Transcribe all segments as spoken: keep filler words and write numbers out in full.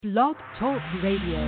Blog Talk Radio.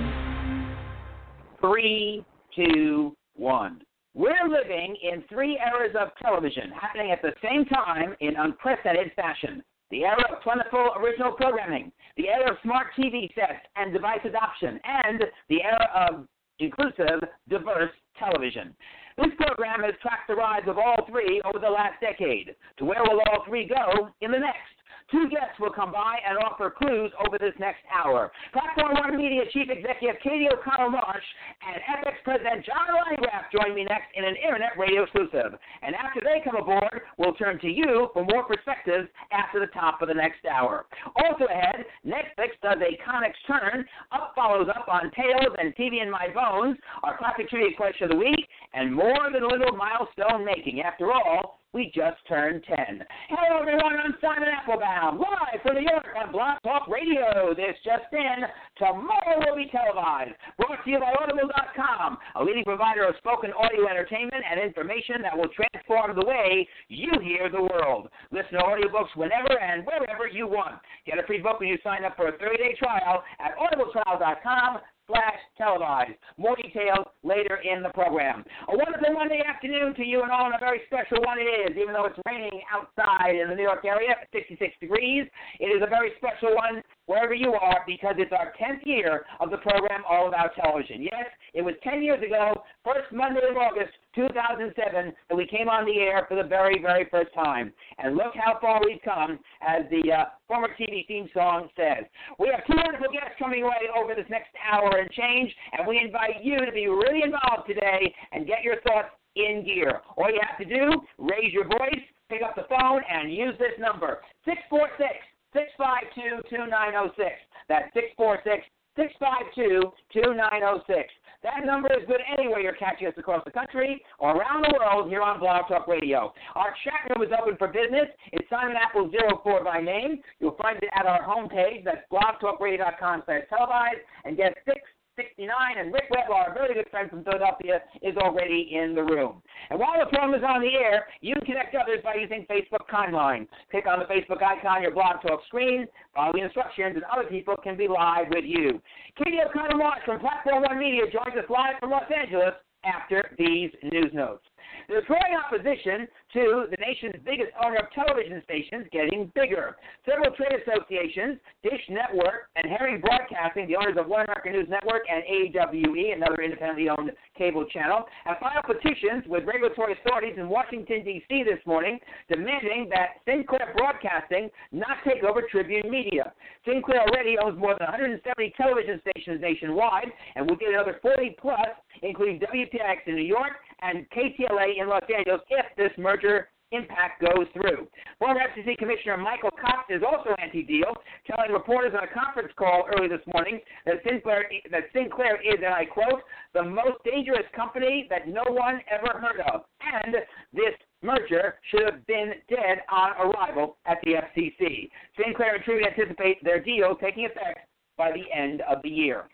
Three, two, one. We're living in three eras of television happening at the same time in unprecedented fashion. The era of plentiful original programming, the era of smart T V sets and device adoption, and the era of inclusive, diverse television. This program has tracked the rise of all three over the last decade. To where will all three go in the next? Two guests will come by and offer clues over this next hour. Platform One Media Chief Executive Katie O'Connell Marsh and F X President John Landgraf join me next in an Internet radio exclusive. And after they come aboard, we'll turn to you for more perspectives after the top of the next hour. Also ahead, Netflix does a Comics turn, Up follows up on Tales and T V in My Bones, our classic trivia question of the week, and more than a little milestone making. After all, we just turned ten. Hello, everyone. I'm Simon Applebaum, live from New York on Blog Talk Radio. This just in. Tomorrow will be televised. Brought to you by Audible dot com, a leading provider of spoken audio entertainment and information that will transform the way you hear the world. Listen to audiobooks whenever and wherever you want. Get a free book when you sign up for a thirty-day trial at audible trial dot com. Slash televised. More details later in the program. A wonderful Monday afternoon to you and all, and a very special one it is. Even though it's raining outside in the New York area, sixty-six degrees, it is a very special one wherever you are because it's our tenth year of the program All About Television. Yes, it was ten years ago, first Monday of August, two thousand seven, that we came on the air for the very, very first time. And look how far we've come, as the uh, former T V theme song says. We have two wonderful guests coming away over this next hour and change, and we invite you to be really involved today and get your thoughts in gear. All you have to do, raise your voice, pick up the phone, and use this number, six four six, six five two, two nine zero six. That's six four six, six five two, two nine zero six. That number is good anywhere you're catching us across the country or around the world here on Blog Talk Radio. Our chat room is open for business. It's Simon Apple zero four by name. You'll find it at our homepage. That's blog talk radio dot com slash televised. And guest six sixty-nine and Rick Webb, our very good friend from Philadelphia, is already in the room. And while the program is on the air, you can connect others by using Facebook Timeline. Click on the Facebook icon on your Blog Talk screen, follow the instructions, and other people can be live with you. Katie O'Connell Marsh from Platform One Media joins us live from Los Angeles after these news notes. There's growing opposition to the nation's biggest owner of television stations getting bigger. Several trade associations, Dish Network, and Herring Broadcasting, the owners of One American News Network and A W E, another independently owned cable channel, have filed petitions with regulatory authorities in Washington, D C this morning, demanding that Sinclair Broadcasting not take over Tribune Media. Sinclair already owns more than one hundred seventy television stations nationwide and will get another forty plus, including W P I X in New York and K T L A in Los Angeles if this merger impact goes through. Former F C C Commissioner Michael Cox is also anti-deal, telling reporters on a conference call early this morning that Sinclair, that Sinclair is, and I quote, the most dangerous company that no one ever heard of, and this merger should have been dead on arrival at the F C C. Sinclair and Tribune anticipate their deal taking effect by the end of the year.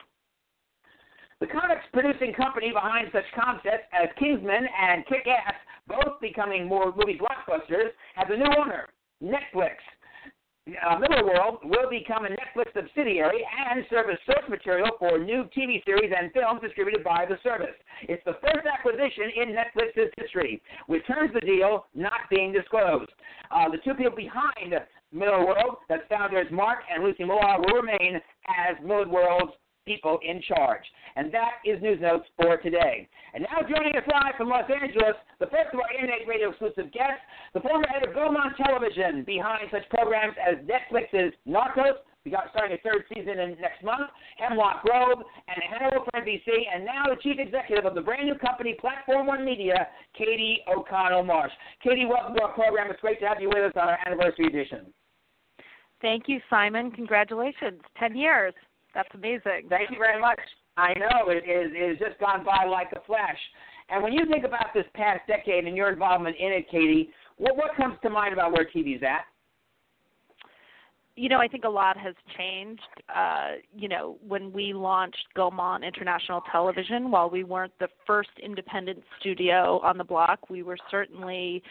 The comics producing company behind such concepts as Kingsman and Kick-Ass, both becoming more movie blockbusters, has a new owner, Netflix. Uh, Middle World will become a Netflix subsidiary and serve as source material for new T V series and films distributed by the service. It's the first acquisition in Netflix's history, with terms of the deal not being disclosed. Uh, the two people behind Middle World, that's founders Mark and Lucy Moore, will remain as Middle World's people in charge. And that is News Notes for today. And now joining us live from Los Angeles, the first of our Internet radio exclusive guests, the former head of Gaumont Television, behind such programs as Netflix's Narcos, we got starting a third season in next month, Hemlock Grove, and Hannibal for N B C, and now the chief executive of the brand new company, Platform One Media, Katie O'Connell Marsh. Katie, welcome to our program. It's great to have you with us on our anniversary edition. Thank you, Simon. Congratulations. Ten years. That's amazing. Thank you very much. I know, it is it has just gone by like a flash. And when you think about this past decade and your involvement in it, Katie, what, what comes to mind about where T V's at? You know, I think a lot has changed. Uh, you know, when we launched Gaumont International Television, while we weren't the first independent studio on the block, we were certainly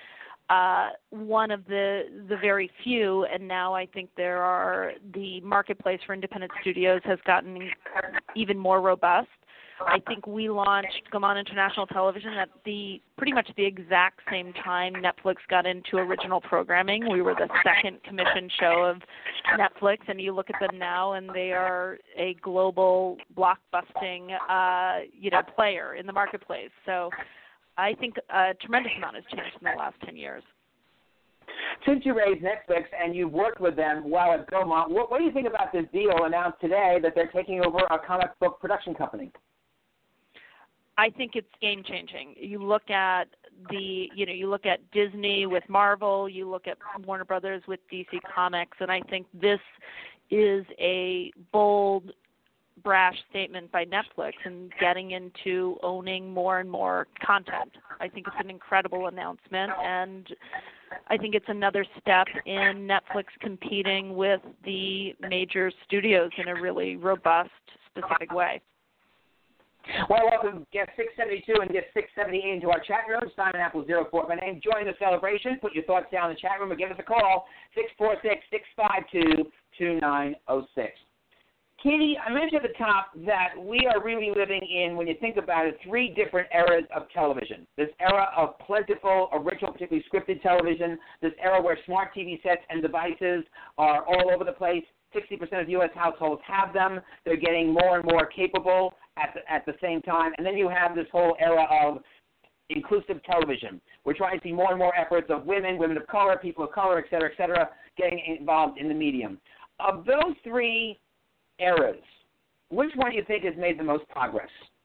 uh, one of the the very few, and now I think there are the marketplace for independent studios has gotten even more robust. I think we launched Gaumont International Television at the pretty much the exact same time Netflix got into original programming. We were the second commissioned show of Netflix, and you look at them now, and they are a global blockbusting, uh, you know, player in the marketplace. So I think a tremendous amount has changed in the last ten years. Since you raised Netflix and you've worked with them while at Gaumont, what, what do you think about this deal announced today that they're taking over a comic book production company? I think it's game changing. You look at the, you know, you look at Disney with Marvel, you look at Warner Brothers with D C Comics, and I think this is a bold, brash statement by Netflix in getting into owning more and more content. I think it's an incredible announcement, and I think it's another step in Netflix competing with the major studios in a really robust, specific way. Well, welcome guest six seventy-two and guest six seventy-eight into our chat room. Simon Apple zero four, my name. Join the celebration. Put your thoughts down in the chat room or give us a call, six four six, six five two, two nine zero six. Katie, I mentioned at the top that we are really living in, when you think about it, three different eras of television. This era of plentiful, original, particularly scripted television, this era where smart T V sets and devices are all over the place. sixty percent of U S households have them. They're getting more and more capable at the, at the same time. And then you have this whole era of inclusive television. We're trying to see more and more efforts of women, women of color, people of color, et cetera, et cetera, getting involved in the medium. Of those three eras, which one do you think has made the most progress?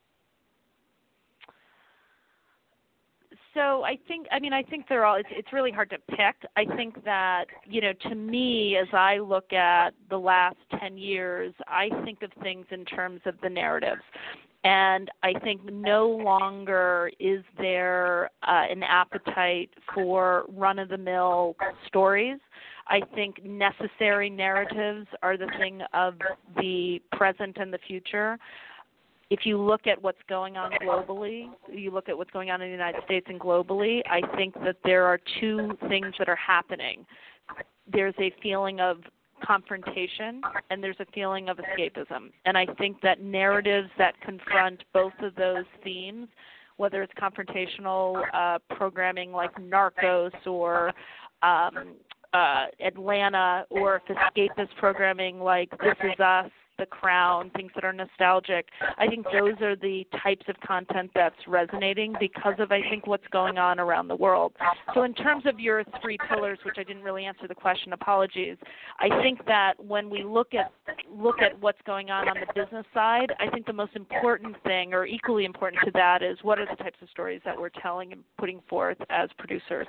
So I think, I mean, I think they're all, it's, it's really hard to pick. I think that, you know, to me, as I look at the last ten years, I think of things in terms of the narratives. And I think no longer is there uh, an appetite for run-of-the-mill stories. I think necessary narratives are the thing of the present and the future. If you look at what's going on globally, you look at what's going on in the United States and globally, I think that there are two things that are happening. There's a feeling of confrontation and there's a feeling of escapism. And I think that narratives that confront both of those themes, whether it's confrontational uh, programming like Narcos or um, uh, Atlanta, or if escapist programming like This Is Us, The Crown, things that are nostalgic. I think those are the types of content that's resonating because of, I think, what's going on around the world. So in terms of your three pillars, which I didn't really answer the question, apologies, I think that when we look at look at what's going on on the business side, I think the most important thing, or equally important to that, is what are the types of stories that we're telling and putting forth as producers.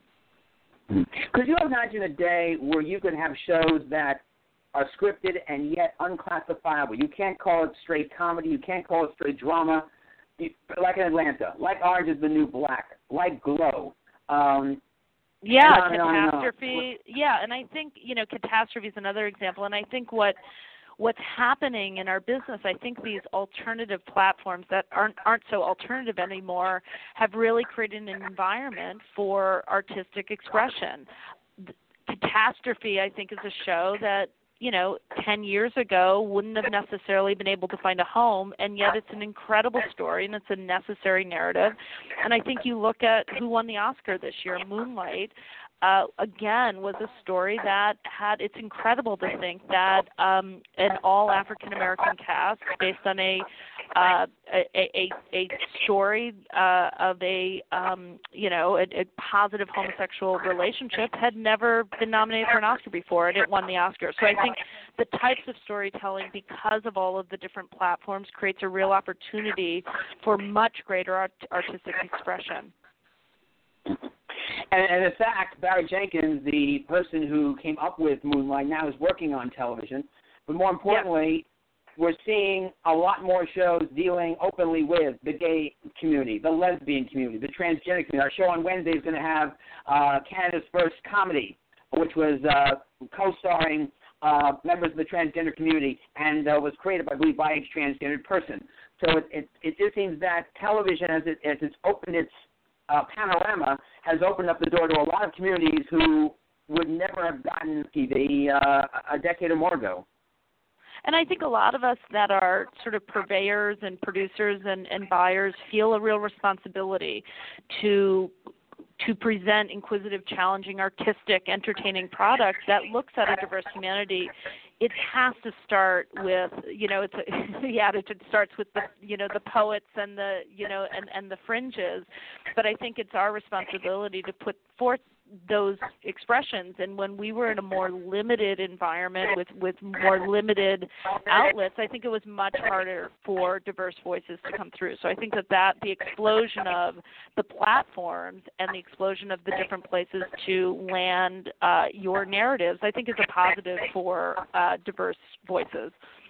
Could you imagine a day where you could have shows that are scripted and yet unclassifiable? You can't call it straight comedy. You can't call it straight drama. You, like in Atlanta, like Orange is the New Black, like Glow. Um, yeah, and on and on Catastrophe. and on. Yeah, and I think, you know, Catastrophe is another example. And I think what what's happening in our business, I think these alternative platforms that aren't aren't so alternative anymore have really created an environment for artistic expression. Catastrophe, I think, is a show that, you know, ten years ago wouldn't have necessarily been able to find a home, and yet it's an incredible story and it's a necessary narrative. And I think you look at who won the Oscar this year, Moonlight, uh, again, was a story that had, it's incredible to think that um, an all African-American cast based on a Uh, a, a, a story uh, of a, um, you know, a, a positive homosexual relationship had never been nominated for an Oscar before, and it won the Oscar. So I think the types of storytelling, because of all of the different platforms, creates a real opportunity for much greater art, artistic expression. And, and in fact, Barry Jenkins, the person who came up with Moonlight, now is working on television. But more importantly, yep. we're seeing a lot more shows dealing openly with the gay community, the lesbian community, the transgender community. Our show on Wednesday is going to have uh, Canada's first comedy, which was uh, co-starring uh, members of the transgender community and uh, was created, I believe, by a transgendered person. So it, it, it just seems that television, as, it, as it's opened its uh, panorama has opened up the door to a lot of communities who would never have gotten T V uh, a decade or more ago. And I think a lot of us that are sort of purveyors and producers and, and buyers feel a real responsibility to to present inquisitive, challenging, artistic, entertaining products that looks at a diverse humanity. It has to start with, you know, it's a, the attitude starts with the, you know, the poets and the, you know, and, and the fringes. But I think it's our responsibility to put forth those expressions. And when we were in a more limited environment with, with more limited outlets, I think it was much harder for diverse voices to come through. So I think that, that the explosion of the platforms and the explosion of the different places to land uh, your narratives, I think is a positive for uh, diverse voices.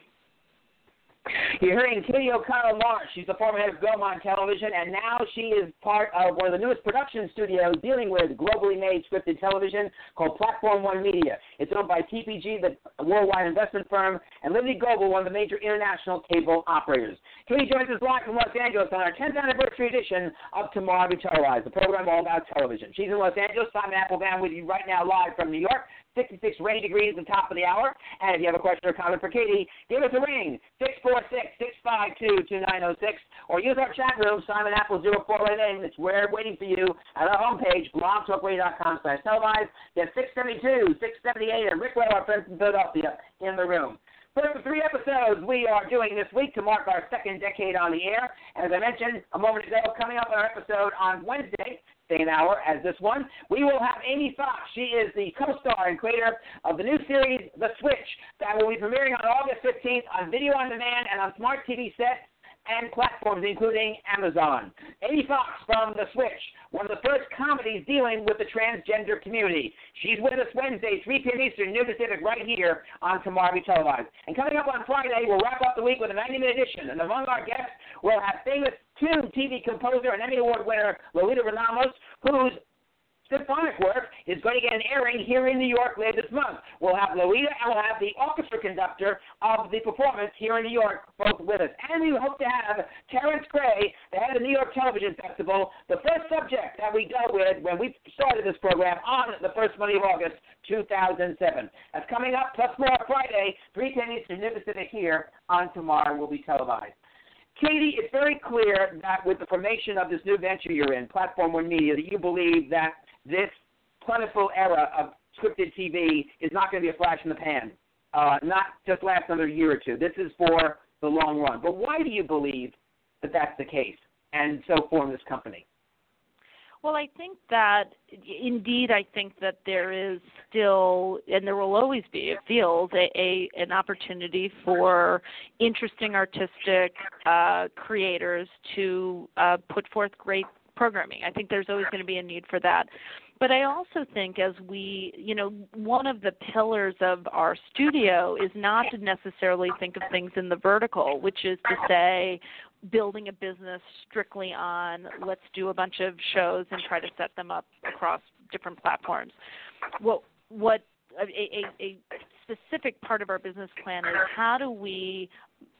You're hearing Katie O'Connell Marsh. She's the former head of Gaumont Television, and now she is part of one of the newest production studios dealing with globally made scripted television called Platform One Media. It's owned by T P G, the worldwide investment firm, and Liberty Global, one of the major international cable operators. Katie joins us live from Los Angeles on our tenth anniversary edition of Tomorrow We Televise, the program all about television. She's in Los Angeles. Simon Applebaum with you right now live from New York. sixty-six rainy degrees at the top of the hour. And if you have a question or comment for Katie, give us a ring, six four six, six five two, two nine zero six, or use our chat room, Simon Apple zero four eight eight. It's where waiting for you at our homepage, blog talk radio dot com slash televise. There's six seventy-two, six seventy-eight, and Rick Lowe, our friend from Philadelphia, in the room. For the three episodes we are doing this week to mark our second decade on the air. As I mentioned a moment ago, coming up on our episode on Wednesday, same hour as this one, we will have Amy Fox. She is the co-star and creator of the new series, The Switch, that will be premiering on August fifteenth on video on demand and on smart T V sets and platforms, including Amazon. Amy Fox from The Switch, one of the first comedies dealing with the transgender community. She's with us Wednesday, three p.m. Eastern, noon Pacific, right here on Tomorrow We Televise. And coming up on Friday, we'll wrap up the week with a ninety-minute edition. And among our guests, we'll have famous two T V composer and Emmy Award winner Lolita Ramos, whose symphonic work is going to get an airing here in New York later this month. We'll have Lolita and we'll have the orchestra conductor of the performance here in New York both with us. And we hope to have Terrence Gray, the head of the New York Television Festival, the first subject that we dealt with when we started this program on the first Monday of August, two thousand seven. That's coming up, plus more Friday, three ten Eastern, noon Pacific, here on Tomorrow Will Be Televised. Katie, it's very clear that with the formation of this new venture you're in, Platform One Media, that you believe that this plentiful era of scripted T V is not going to be a flash in the pan, uh, not just last another year or two. This is for the long run. But why do you believe that that's the case and so form this company? Well, I think that, indeed, I think that there is still, and there will always be, it feels, a, a an opportunity for interesting artistic uh, creators to uh, put forth great programming. I think there's always going to be a need for that. But I also think as we, you know, one of the pillars of our studio is not to necessarily think of things in the vertical, which is to say building a business strictly on let's do a bunch of shows and try to set them up across different platforms. What, what a, a, a specific part of our business plan is how do we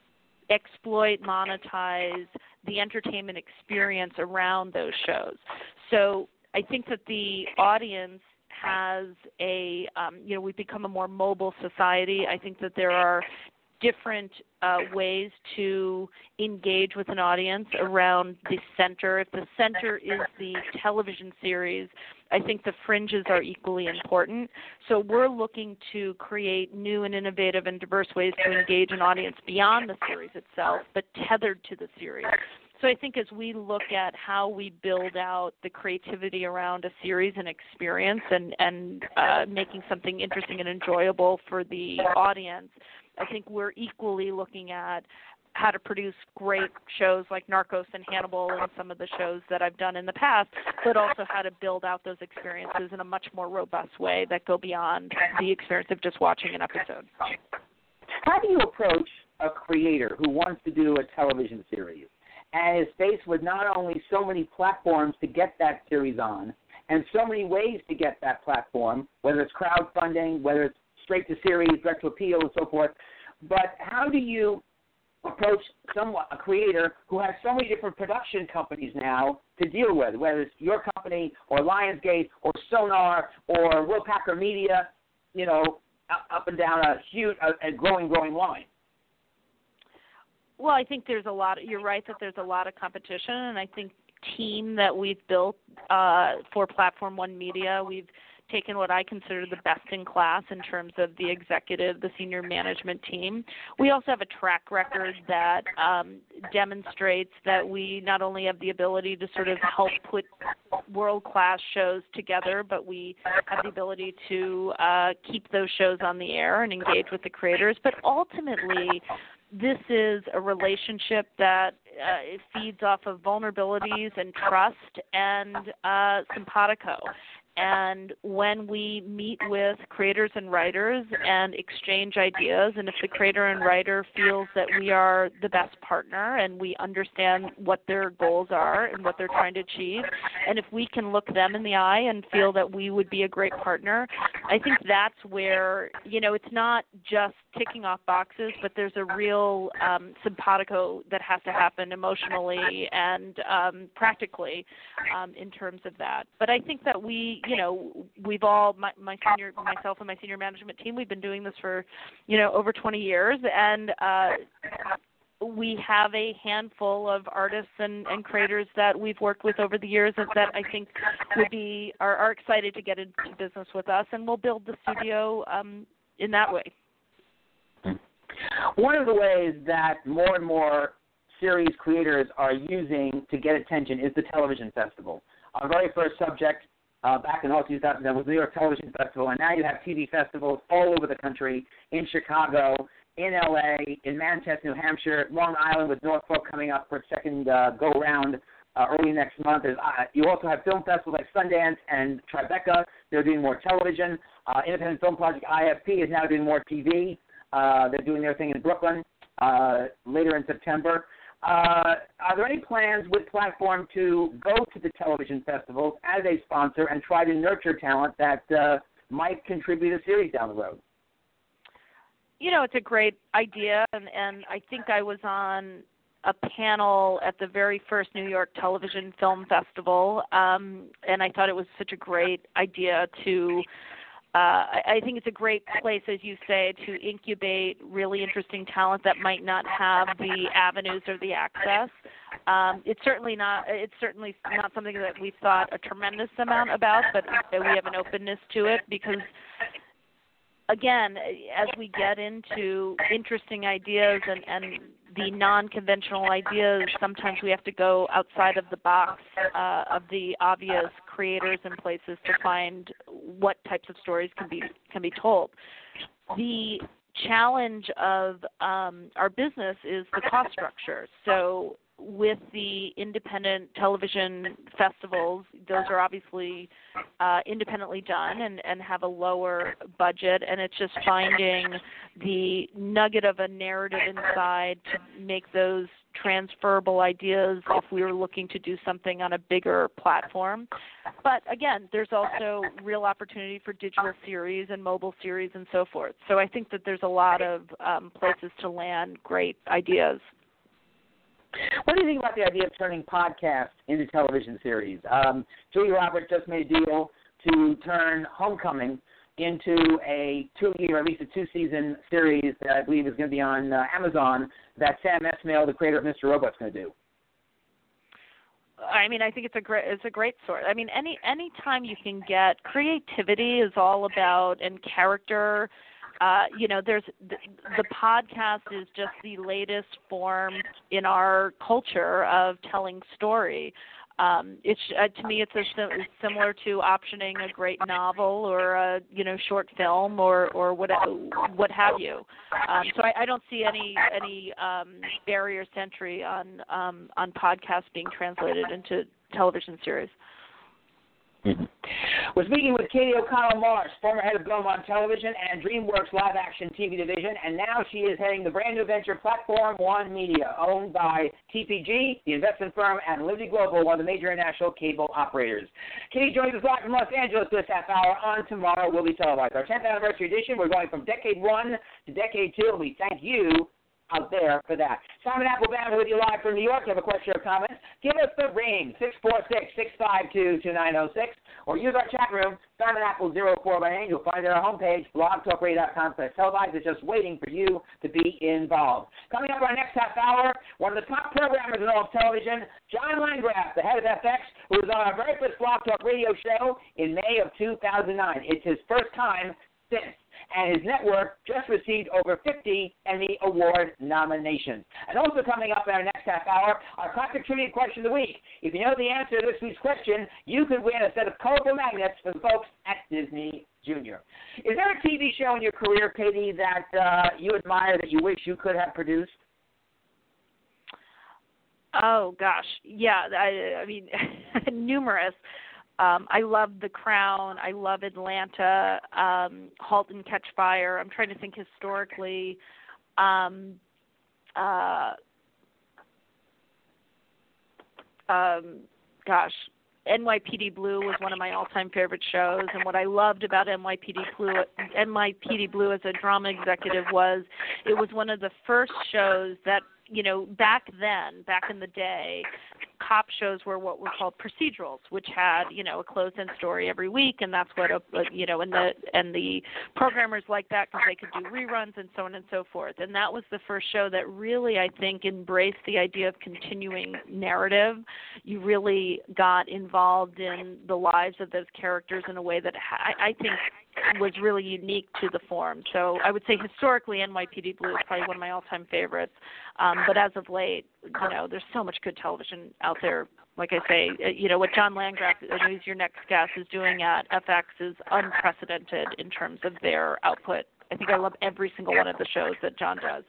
exploit, monetize the entertainment experience around those shows. So I think that the audience has a, um, you know, we've become a more mobile society. I think that there are different uh, ways to engage with an audience around the center. If the center is the television series, I think the fringes are equally important. So we're looking to create new and innovative and diverse ways to engage an audience beyond the series itself, but tethered to the series. So I think as we look at how we build out the creativity around a series and experience and, and uh, making something interesting and enjoyable for the audience, I think we're equally looking at how to produce great shows like Narcos and Hannibal and some of the shows that I've done in the past, but also how to build out those experiences in a much more robust way that go beyond the experience of just watching an episode. How do you approach a creator who wants to do a television series and is faced with not only so many platforms to get that series on and so many ways to get that platform, whether it's crowdfunding, whether it's straight to series, direct to appeal, and so forth, but how do you approach someone, a creator who has so many different production companies now to deal with, whether it's your company or Lionsgate or Sonar or Will Packer Media, you know, up and down a huge, a, a growing, growing line? Well, I think there's a lot. You're right that there's a lot of competition, and I think team that we've built uh, for Platform One Media, we've taken what I consider the best in class in terms of the executive, the senior management team. We also have a track record that um, demonstrates that we not only have the ability to sort of help put world-class shows together, but we have the ability to uh, keep those shows on the air and engage with the creators. But ultimately, this is a relationship that uh, it feeds off of vulnerabilities and trust and uh, simpatico. And when we meet with creators and writers and exchange ideas, and if the creator and writer feels that we are the best partner and we understand what their goals are and what they're trying to achieve, and if we can look them in the eye and feel that we would be a great partner, I think that's where, you know, it's not just ticking off boxes, but there's a real um, simpatico that has to happen emotionally and um, practically um, in terms of that. But I think that we, you know, we've all, my, my senior, myself and my senior management team, we've been doing this for, you know, over twenty years, and uh, we have a handful of artists and, and creators that we've worked with over the years that, that I think would be are, are excited to get into business with us, and we'll build the studio um, in that way. One of the ways that more and more series creators are using to get attention is the television festival. Our very first subject uh, back in two thousand ten was the New York Television Festival, and now you have T V festivals all over the country, in Chicago, in L A, in Manchester, New Hampshire, Long Island with Norfolk coming up for a second uh, go-around uh, early next month. Uh, you also have film festivals like Sundance and Tribeca. They're doing more television. Uh, Independent Film Project I F P is now doing more T V. Uh, they're doing their thing in Brooklyn uh, later in September. Uh, are there any plans with Platform to go to the television festivals as a sponsor and try to nurture talent that uh, might contribute a series down the road? You know, it's a great idea, and, and I think I was on a panel at the very first New York Television Film Festival, um, and I thought it was such a great idea to Uh, I, I think it's a great place, as you say, to incubate really interesting talent that might not have the avenues or the access. Um, it's certainly not. It's certainly not something that we've thought a tremendous amount about, but we have an openness to it because, again, as we get into interesting ideas and, and the non-conventional ideas, sometimes we have to go outside of the box uh, of the obvious creators and places to find what types of stories can be can be told. The challenge of um, our business is the cost structure. So with the independent television festivals, those are obviously uh, independently done and, and have a lower budget, and it's just finding the nugget of a narrative inside to make those transferable ideas if we were looking to do something on a bigger platform. But again, there's also real opportunity for digital series and mobile series and so forth. So I think that there's a lot of um, places to land great ideas. What do you think about the idea of turning podcasts into television series? Um, Julia Roberts just made a deal to turn Homecoming into a two-year, at least a two-season series that I believe is going to be on uh, Amazon that Sam Esmail, the creator of Mister Robot, is going to do. I mean, I think it's a great it's a great source. I mean, any any time you can get creativity is all about and character. Uh, you know, there's the, the podcast is just the latest form in our culture of telling story. Um, it's uh, to me, it's, a, it's similar to optioning a great novel or a you know short film or or what what have you. Um, so I, I don't see any any um, barriers to entry on um, on podcasts being translated into television series. Mm-hmm. We're speaking with Katie O'Connell Marsh, former head of Belmont Television and DreamWorks Live Action T V division, and now she is heading the brand new venture Platform One Media, owned by T P G, the investment firm, and Liberty Global, one of the major international cable operators. Katie joins us live from Los Angeles this half hour on Tomorrow Will Be Televised. Our tenth anniversary edition, we're going from Decade One to Decade Two, and we thank you out there for that. Simon Applebaum with you live from New York. You have a question or comment? Give us the ring, six four six, six five two, two nine zero six, or use our chat room, Simon Apple zero four by name. You'll find it on our homepage, blog talk radio dot com slash televised. It's just waiting for you to be involved. Coming up our next half hour, one of the top programmers in all of television, John Landgraf, the head of F X, who was on our very first Blog Talk Radio show in May of two thousand nine. It's his first time since, and his network just received over fifty Emmy Award nominations. And also coming up in our next half hour, our classic trivia question of the week. If you know the answer to this week's question, you could win a set of colorful magnets for the folks at Disney Junior. Is there a T V show in your career, Katie, that uh, you admire that you wish you could have produced? Oh, gosh. Yeah, I, I mean, numerous. Um, I love The Crown. I love Atlanta, um, Halt and Catch Fire. I'm trying to think historically. Um, uh, um, gosh, N Y P D Blue was one of my all-time favorite shows, and what I loved about N Y P D Blue, N Y P D Blue as a drama executive was it was one of the first shows that, you know, back then, back in the day, cop shows were what were called procedurals, which had, you know, a closed-end story every week, and that's what, a, you know, and the and the programmers liked that because they could do reruns and so on and so forth. And that was the first show that really, I think, embraced the idea of continuing narrative. You really got involved in the lives of those characters in a way that I, I think was really unique to the form. So I would say historically N Y P D Blue is probably one of my all-time favorites. Um, but as of late, you know, there's so much good television out there. Like I say, you know, what John Landgraf, who's your next guest, is doing at F X is unprecedented in terms of their output. I think I love every single one of the shows that John does.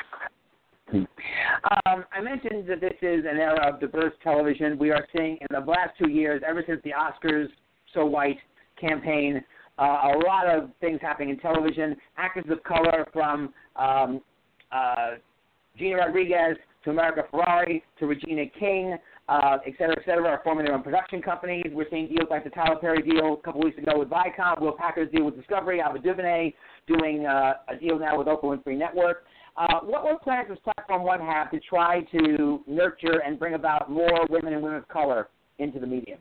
Um, I mentioned that this is an era of diverse television. We are seeing in the last two years, ever since the Oscars So White campaign, Uh, a lot of things happening in television. Actors of color from um, uh, Gina Rodriguez to America Ferrari to Regina King, uh, et cetera, et cetera, are forming their own production companies. We're seeing deals like the Tyler Perry deal a couple weeks ago with Viacom, Will Packer's deal with Discovery, Ava DuVernay doing uh, a deal now with Oprah Winfrey Network. Uh, what what plans does Platform One have to try to nurture and bring about more women and women of color into the media?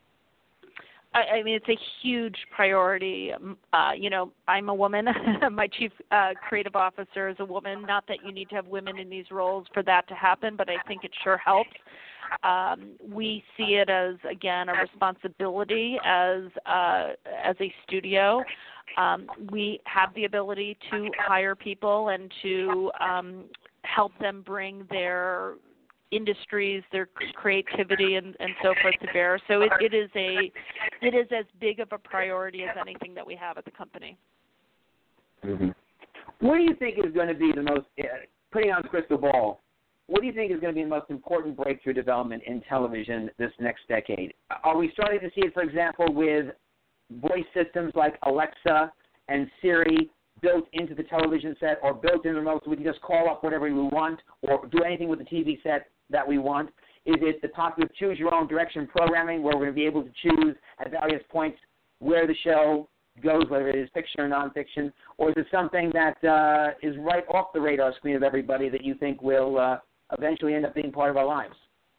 I, I mean, it's a huge priority. Uh, you know, I'm a woman. My chief uh, creative officer is a woman. Not that you need to have women in these roles for that to happen, but I think it sure helps. Um, we see it as, again, a responsibility as uh, as a studio. Um, we have the ability to hire people and to um, help them bring their industries, their creativity, and, and so forth to bear. So it, it is a, it is as big of a priority as anything that we have at the company. Mm-hmm. What do you think is going to be the most, uh, putting on crystal ball, what do you think is going to be the most important breakthrough development in television this next decade? Are we starting to see it, for example, with voice systems like Alexa and Siri built into the television set or built in the remote so we can just call up whatever we want or do anything with the T V set that we want? Is it the popular choose-your-own direction programming where we're going to be able to choose at various points where the show goes, whether it is fiction or nonfiction? Or is it something that uh, is right off the radar screen of everybody that you think will uh, eventually end up being part of our lives?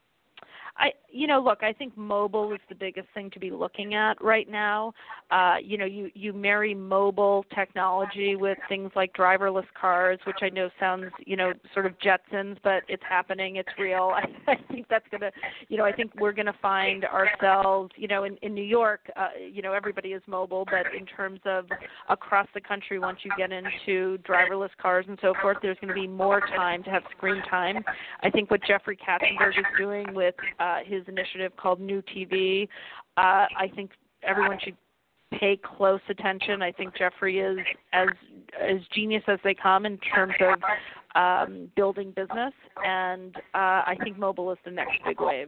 I, you know, look, I think mobile is the biggest thing to be looking at right now. Uh, you know, you, you marry mobile technology with things like driverless cars, which I know sounds, you know, sort of Jetsons, but it's happening. It's real. I, I think that's going to, you know, I think we're going to find ourselves, you know, in, in New York, uh, you know, everybody is mobile, but in terms of across the country, once you get into driverless cars and so forth, there's going to be more time to have screen time. I think what Jeffrey Katzenberg is doing with uh, his initiative called New T V, uh, I think everyone should pay close attention. I think Jeffrey is as as genius as they come in terms of um, building business, and uh, I think mobile is the next big wave.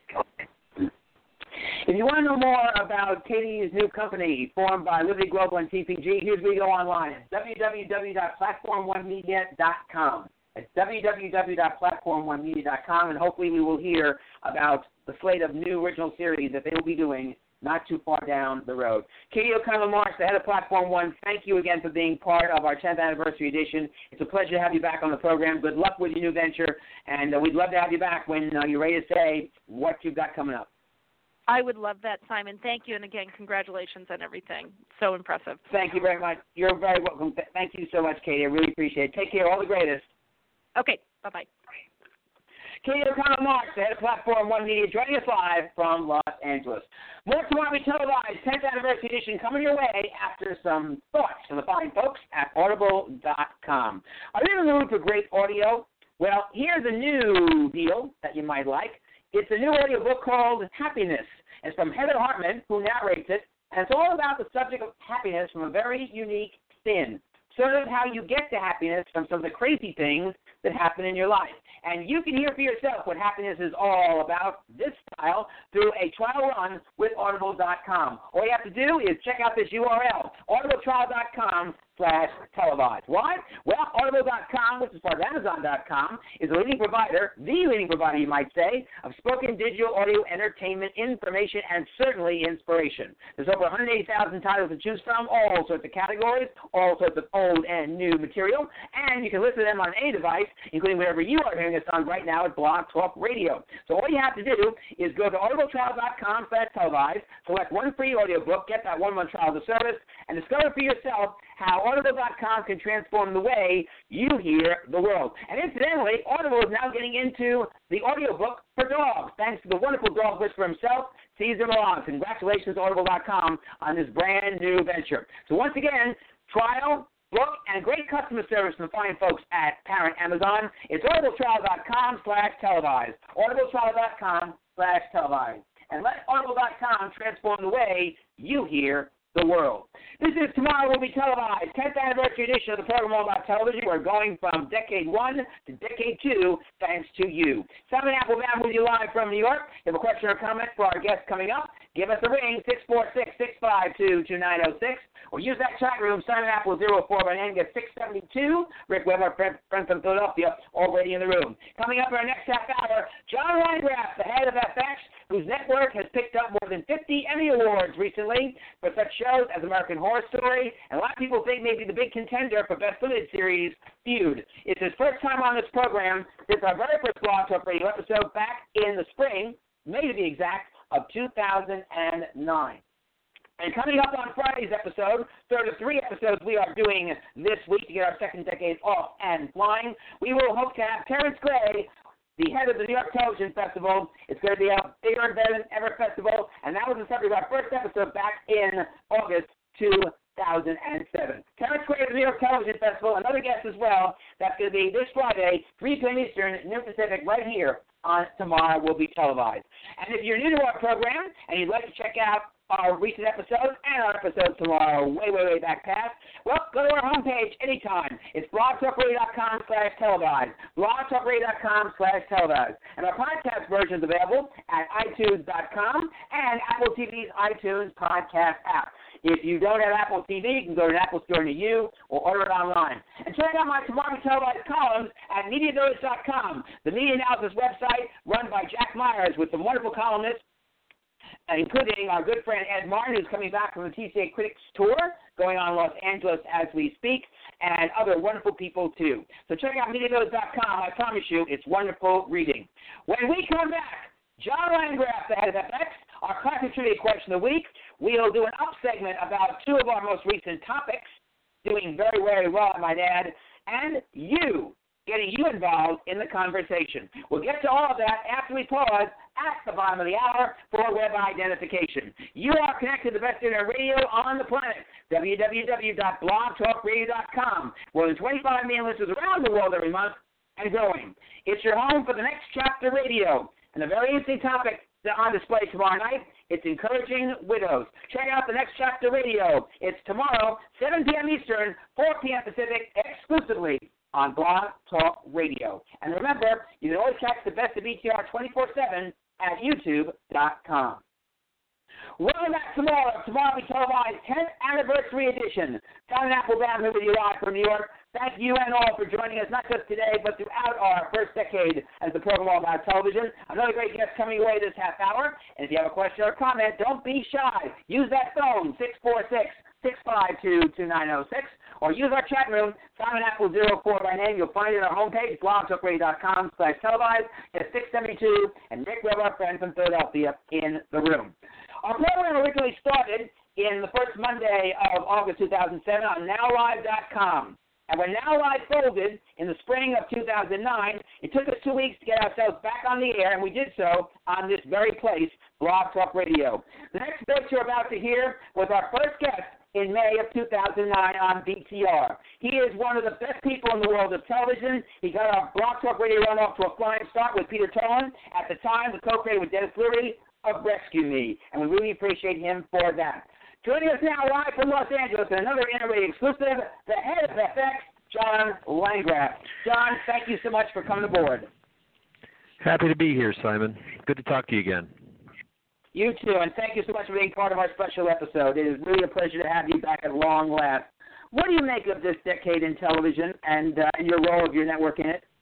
If you want to know more about Katie's new company formed by Liberty Global and T P G, here's where you go online. w w w dot platform one media dot com. It's w w w dot platform one media dot com, and hopefully we will hear about the slate of new original series that they will be doing not too far down the road. Katie O'Connell Marks, the head of Platform One, thank you again for being part of our tenth anniversary edition. It's a pleasure to have you back on the program. Good luck with your new venture, and uh, we'd love to have you back when uh, you're ready to say what you've got coming up. I would love that, Simon. Thank you, and again, congratulations on everything. So impressive. Thank you very much. You're very welcome. Thank you so much, Katie. I really appreciate it. Take care. All the greatest. Okay. Bye-bye. Katie O'Connell Marks, the head of Platform One Media, joining us live from Los Angeles. More tomorrow, we televised tenth anniversary edition coming your way after some thoughts from the fine folks at audible dot com. Are you in the mood for great audio? Well, here's a new deal that you might like. It's a new audio book called Happiness. It's from Heather Hartman, who narrates it, and it's all about the subject of happiness from a very unique spin. Sort of how you get to happiness from some of the crazy things that happen in your life. And you can hear for yourself what happiness is all about this style through a trial run with audible dot com. All you have to do is check out this U R L, audible trial dot com slash televised. Why? Well, audible dot com, which is part of amazon dot com, is a leading provider, the leading provider, you might say, of spoken digital audio entertainment, information, and certainly inspiration. There's over one hundred eighty thousand titles to choose from, all sorts of categories, all sorts of old and new material, and you can listen to them on any device, including wherever you are hearing us on right now at Blog Talk Radio. So all you have to do is go to audible trial dot com slash televised, select one free audiobook, get that one-month trial of the service, and discover for yourself how audible dot com can transform the way you hear the world. And incidentally, Audible is now getting into the audiobook for dogs, thanks to the wonderful dog whisperer himself, Caesar Milan. Congratulations to audible dot com on this brand new venture. So once again, trial, book, and great customer service from the fine folks at parent Amazon. It's audible trial dot com slash televised. audible trial dot com slash televised. And let audible dot com transform the way you hear the world. This is Tomorrow Will Be Televised, tenth anniversary edition of the program all about television. We're going from decade one to decade two, thanks to you. Simon Applebaum with you live from New York. If you have a question or comment for our guest coming up, give us a ring, six four six, six five two, two nine zero six, or use that chat room, Simon Apple zero four by name, get six seventy-two. Rick Weber, friend, friend from Philadelphia, already in the room. Coming up in our next half hour, John Landgraf, the head of F X, whose network has picked up more than fifty Emmy Awards recently for such shows as American Horror Story, and a lot of people think maybe the big contender for Best Limited Series, Feud. It's his first time on this program since our very first Blog Talk Radio episode back in the spring, May to be exact, of two thousand nine. And coming up on Friday's episode, third of three episodes we are doing this week to get our second decade off and flying, we will hope to have Terrence Gray, the head of the New York Television Festival. It's going to be a bigger and better than ever festival, and that was the subject of our first episode back in August two thousand seven. Terrence Gray of the New York Television Festival, another guest as well. That's going to be this Friday, three p.m. Eastern, noon Pacific, right here on Tomorrow Will Be Televised. And if you're new to our program and you'd like to check out our recent episodes and our episodes tomorrow, way, way, way back past, well, go to our homepage anytime. It's blog talk radio dot com slash televised, blog talk radio dot com slash televised. And our podcast version is available at i tunes dot com and Apple T V's iTunes podcast app. If you don't have Apple T V, you can go to an Apple store near you or order it online. And check out my Tomorrow Televised columns at media notice dot com, the media analysis website run by Jack Myers with some wonderful columnists, including our good friend Ed Martin, who's coming back from the T C A Critics Tour, going on in Los Angeles as we speak, and other wonderful people, too. So check out media notice dot com. I promise you, it's wonderful reading. When we come back, John Landgraf, the head of F X, our classic trivia question of the week. We'll do an up segment about two of our most recent topics, doing very, very well, I might add, and you, getting you involved in the conversation. We'll get to all of that after we pause at the bottom of the hour for web identification. You are connected to the best internet radio on the planet, w w w dot blog talk radio dot com. More than twenty-five million listeners around the world every month and growing. It's your home for the Next Chapter Radio, and a very interesting topic on display tomorrow night. It's encouraging widows. Check out the Next Chapter Radio. It's tomorrow, seven p.m. Eastern, four p.m. Pacific, exclusively on Blog Talk Radio. And remember, you can always catch the best of B T R twenty-four seven at youtube dot com. Welcome back tomorrow. Tomorrow we televise tenth anniversary edition. Simon Applebaum here with you live from New York. Thank you and all for joining us, not just today, but throughout our first decade as the program All About Television. Another great guest coming your way this half hour. And if you have a question or a comment, don't be shy. Use that phone, six four six, six five two, two nine zero six, or use our chat room, Simon Apple zero four by name. You'll find it on our homepage, blog talk radio dot com slash televised. It's six seventy-two, and Nick Webb, our friend from Philadelphia, in the room. Our program originally started in the first Monday of August two thousand seven on now live dot com. And when Now Live folded in the spring of two thousand nine, it took us two weeks to get ourselves back on the air, and we did so on this very place, Blog Talk Radio. The next bit you're about to hear was our first guest in May of two thousand nine on B T R. He is one of the best people in the world of television. He got our Blog Talk Radio run off to a flying start with Peter Tolan, at the time the co-creator with Dennis Leary of Rescue Me, and we really appreciate him for that. Joining us now live from Los Angeles and another Interradio exclusive, the head of F X, John Landgraf. John, thank you so much for coming aboard. Happy to be here, Simon. Good to talk to you again. You too, and thank you so much for being part of our special episode. It is really a pleasure to have you back at long last. What do you make of this decade in television and uh, your role of your network in it?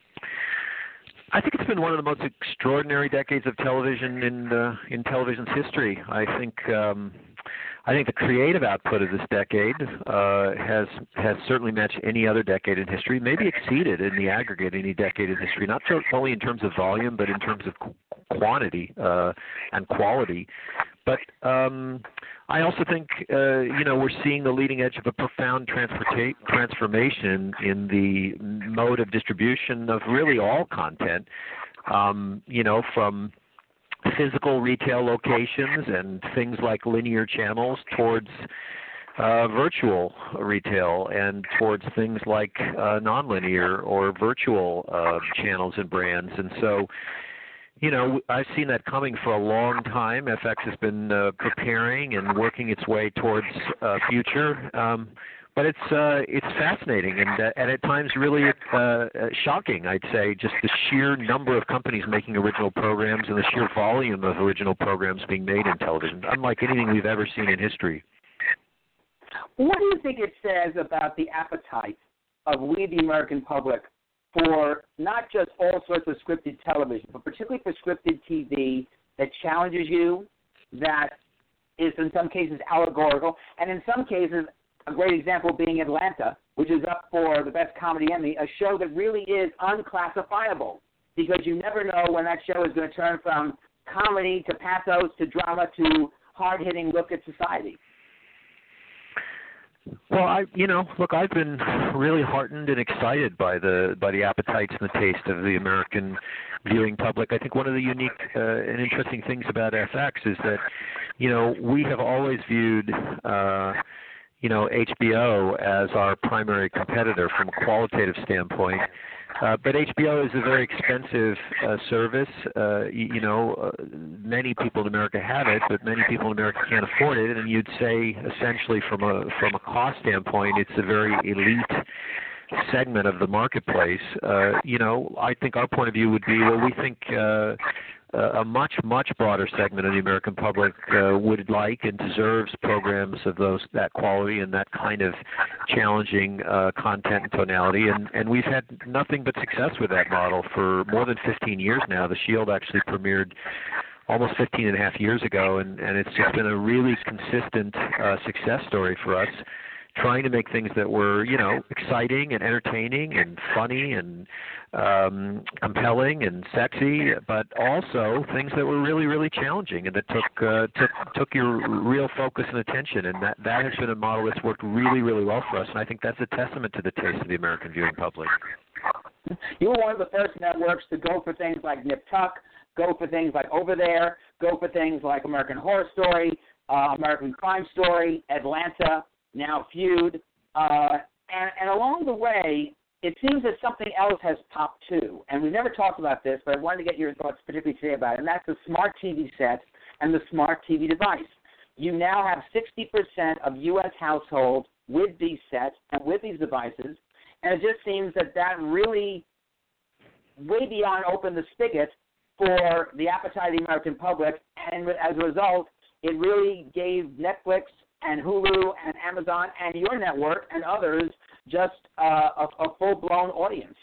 I think it's been one of the most extraordinary decades of television in uh, in television's history. I think um, I think the creative output of this decade uh, has has certainly matched any other decade in history, maybe exceeded in the aggregate any decade in history. Not so only in terms of volume, but in terms of qu- quantity uh, and quality. But um, I also think, uh, you know, we're seeing the leading edge of a profound transporta- transformation in the mode of distribution of really all content, um, you know, from physical retail locations and things like linear channels towards uh, virtual retail and towards things like uh, nonlinear or virtual uh, channels and brands. And so, you know, I've seen that coming for a long time. F X has been uh, preparing and working its way towards uh, future, um, but it's uh, it's fascinating and, uh, and at times really uh, shocking, I'd say, just the sheer number of companies making original programs and the sheer volume of original programs being made in television, unlike anything we've ever seen in history. What do you think it says about the appetite of we, the American public, for not just all sorts of scripted television, but particularly for scripted T V that challenges you, that is in some cases allegorical, and in some cases, a great example being Atlanta, which is up for the Best Comedy Emmy, a show that really is unclassifiable because you never know when that show is going to turn from comedy to pathos to drama to hard-hitting look at society. Well, I, you know, look, I've been really heartened and excited by the by the appetites and the taste of the American viewing public. I think one of the unique uh, and interesting things about F X is that, you know, we have always viewed, uh, you know, H B O as our primary competitor from a qualitative standpoint. Uh, but H B O is a very expensive uh, service. Uh, you, you know, uh, many people in America have it, but many people in America can't afford it. And you'd say, essentially, from a from a cost standpoint, it's a very elite segment of the marketplace. Uh, you know, I think our point of view would be, well, we think uh, a much, much broader segment of the American public uh, would like and deserves programs of those that quality and that kind of challenging uh, content and tonality. And, and we've had nothing but success with that model for more than fifteen years now. The Shield actually premiered almost fifteen and a half years ago, and, and it's just been a really consistent uh, success story for us, trying to make things that were, you know, exciting and entertaining and funny and um, compelling and sexy, but also things that were really, really challenging and that took uh, took took your real focus and attention. And that, that has been a model that's worked really, really well for us. And I think that's a testament to the taste of the American viewing public. You were one of the first networks to go for things like Nip Tuck, go for things like Over There, go for things like American Horror Story, uh, American Crime Story, Atlanta, now Feud, uh, and, and along the way, it seems that something else has popped too. And we've never talked about this, but I wanted to get your thoughts particularly today about it, and that's the smart T V set and the smart T V device. You now have sixty percent of U S households with these sets and with these devices, and it just seems that that really, way beyond opened the spigot for the appetite of the American public, and as a result, it really gave Netflix and Hulu and Amazon and your network and others just uh, a, a full-blown audience.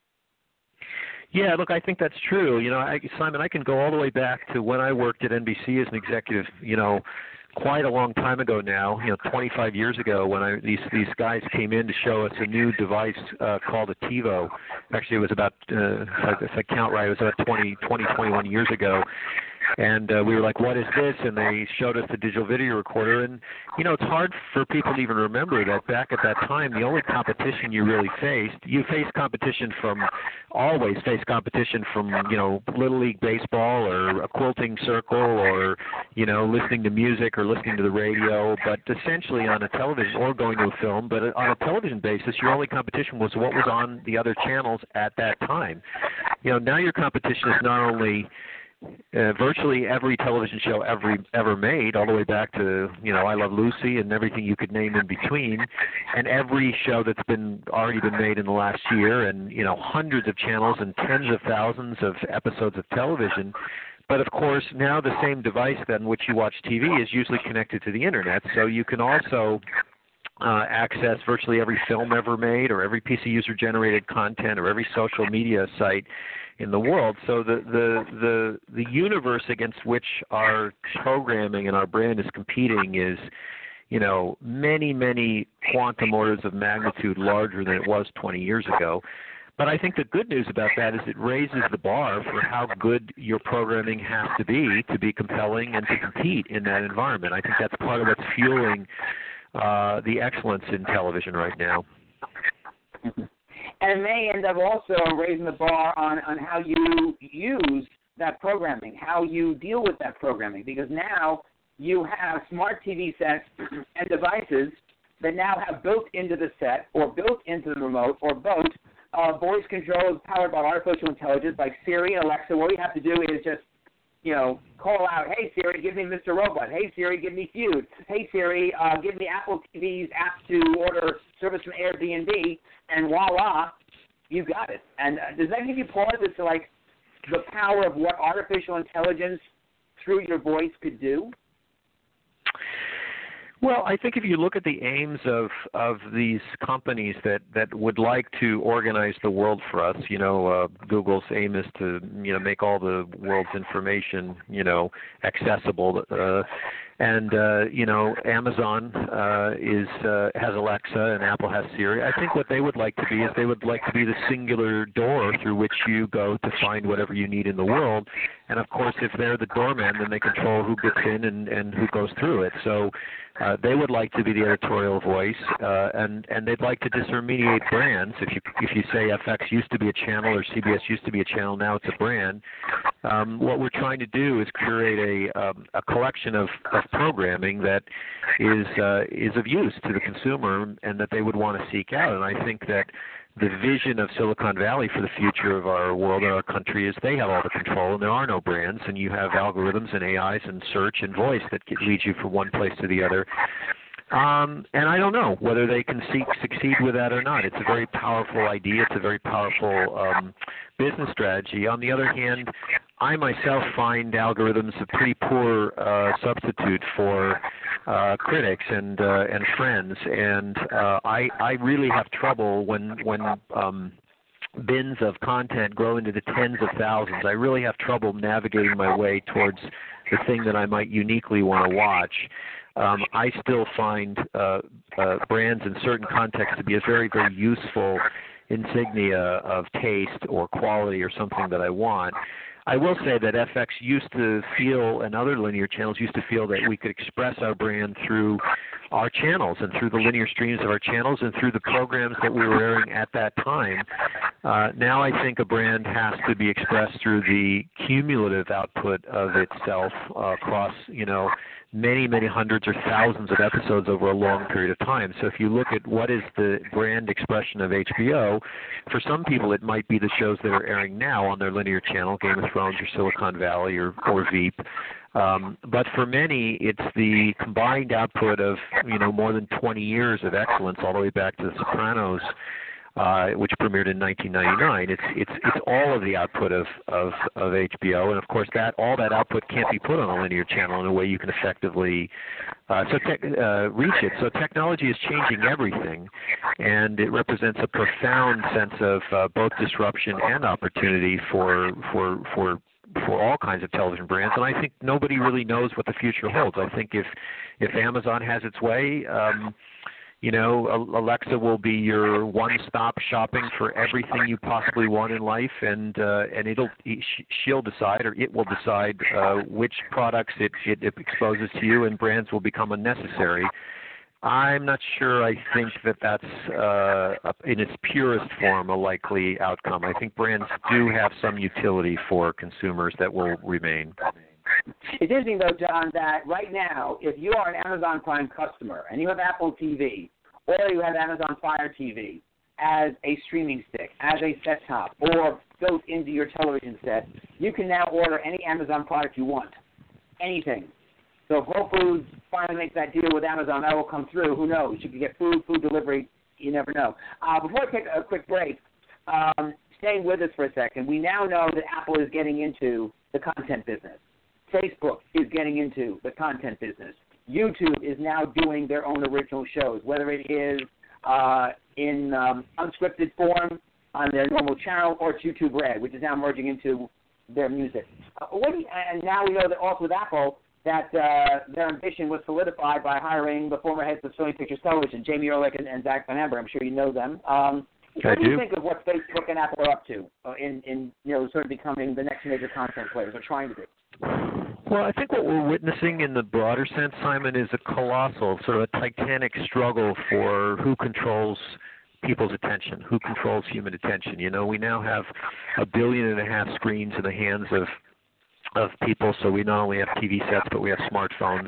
Yeah, look, I think that's true. You know, I, Simon, I can go all the way back to when I worked at N B C as an executive, you know, quite a long time ago now, you know, twenty-five years ago, when I, these these guys came in to show us a new device uh, called a TiVo. Actually, it was about, uh, if, I, if I count right, it was about twenty, twenty, twenty-one years ago. And uh, we were like, what is this? And they showed us the digital video recorder. And, you know, it's hard for people to even remember that back at that time, the only competition you really faced, you faced competition from, always faced competition from, you know, Little League Baseball or a quilting circle or, you know, listening to music or listening to the radio. But essentially on a television, or going to a film, but on a television basis, your only competition was what was on the other channels at that time. You know, now your competition is not only Uh, virtually every television show ever ever made, all the way back to, you know, I Love Lucy and everything you could name in between, and every show that's been already been made in the last year, and, you know, hundreds of channels and tens of thousands of episodes of television. But of course, now the same device then which you watch T V is usually connected to the internet, so you can also uh, access virtually every film ever made, or every piece of user-generated content, or every social media site in the world. So the, the the the universe against which our programming and our brand is competing is, you know, many, many quantum orders of magnitude larger than it was twenty years ago. But I think the good news about that is it raises the bar for how good your programming has to be to be compelling and to compete in that environment. I think that's part of what's fueling uh, the excellence in television right now. And it may end up also raising the bar on, on how you use that programming, how you deal with that programming, because now you have smart T V sets and devices that now have built into the set or built into the remote or both uh, voice controls powered by artificial intelligence like Siri and Alexa. All you have to do is just, you know, call out, hey, Siri, give me Mister Robot. Hey, Siri, give me Feud. Hey, Siri, uh, give me Apple T V's app to order service from Airbnb, and voila, you got it. And uh, does that give you pause as to, like, the power of what artificial intelligence through your voice could do? Well, I think if you look at the aims of, of these companies that, that would like to organize the world for us, you know, uh, Google's aim is to, you know, make all the world's information, you know, accessible. Uh, and, uh, you know, Amazon uh, is uh, has Alexa and Apple has Siri. I think what they would like to be is they would like to be the singular door through which you go to find whatever you need in the world. And, of course, if they're the doorman, then they control who gets in and, and who goes through it. So uh, they would like to be the editorial voice, uh, and, and they'd like to disintermediate brands. If you if you say F X used to be a channel or C B S used to be a channel, now it's a brand. Um, what we're trying to do is curate a, um, a collection of, of programming that is uh, is of use to the consumer and that they would want to seek out. And I think that the vision of Silicon Valley for the future of our world and our country is they have all the control and there are no brands, and you have algorithms and A Is and search and voice that lead you from one place to the other. Um, and I don't know whether they can seek, succeed with that or not. It's a very powerful idea. It's a very powerful um, business strategy. On the other hand, I myself find algorithms a pretty poor uh, substitute for uh, critics and uh, and friends, and uh, I I really have trouble when when um, bins of content grow into the tens of thousands. I really have trouble navigating my way towards the thing that I might uniquely want to watch. Um, I still find uh, uh, brands in certain contexts to be a very, very useful insignia of taste or quality or something that I want. I will say that F X used to feel, and other linear channels used to feel, that we could express our brand through our channels and through the linear streams of our channels and through the programs that we were airing at that time. Uh, now I think a brand has to be expressed through the cumulative output of itself uh, across, you know, many, many hundreds or thousands of episodes over a long period of time. So if you look at what is the brand expression of H B O, for some people it might be the shows that are airing now on their linear channel, Game of Thrones or Silicon Valley or, or Veep. Um, but for many, it's the combined output of, you know, more than twenty years of excellence, all the way back to The Sopranos. uh, which premiered in nineteen ninety-nine. It's it's it's all of the output of, of, of H B O, and of course that all that output can't be put on a linear channel in a way you can effectively uh, so te- uh, reach it. So technology is changing everything, and it represents a profound sense of uh, both disruption and opportunity for for for for all kinds of television brands, and I think nobody really knows what the future holds. I think if if Amazon has its way, um, you know, Alexa will be your one-stop shopping for everything you possibly want in life, and uh, and it'll she'll decide, or it will decide uh, which products it, it exposes to you, and brands will become unnecessary. I'm not sure I think that that's, uh, in its purest form, a likely outcome. I think brands do have some utility for consumers that will remain. It's interesting, though, John, that right now, if you are an Amazon Prime customer and you have Apple T V or you have Amazon Fire T V as a streaming stick, as a set-top, or built into your television set, you can now order any Amazon product you want, anything. So if Whole Foods finally makes that deal with Amazon, that will come through. Who knows? You can get food, food delivery. You never know. Uh, before I take a quick break, um, staying with us for a second, we now know that Apple is getting into the content business. Facebook is getting into the content business. YouTube is now doing their own original shows, whether it is uh, in um, unscripted form on their normal channel or it's YouTube Red, which is now merging into their music. Uh, what do you, and now we know that also with Apple, that uh, their ambition was solidified by hiring the former heads of Sony Pictures Television, Jamie Ehrlich and, and Zach Van Amber. I'm sure you know them. Um, what do you think of what Facebook and Apple are up to uh, in, in, you know, sort of becoming the next major content players, or trying to be? Well, I think what we're witnessing in the broader sense, Simon, is a colossal, sort of a titanic struggle for who controls people's attention, who controls human attention. You know, we now have a billion and a half screens in the hands of of people, so we not only have T V sets, but we have smartphones.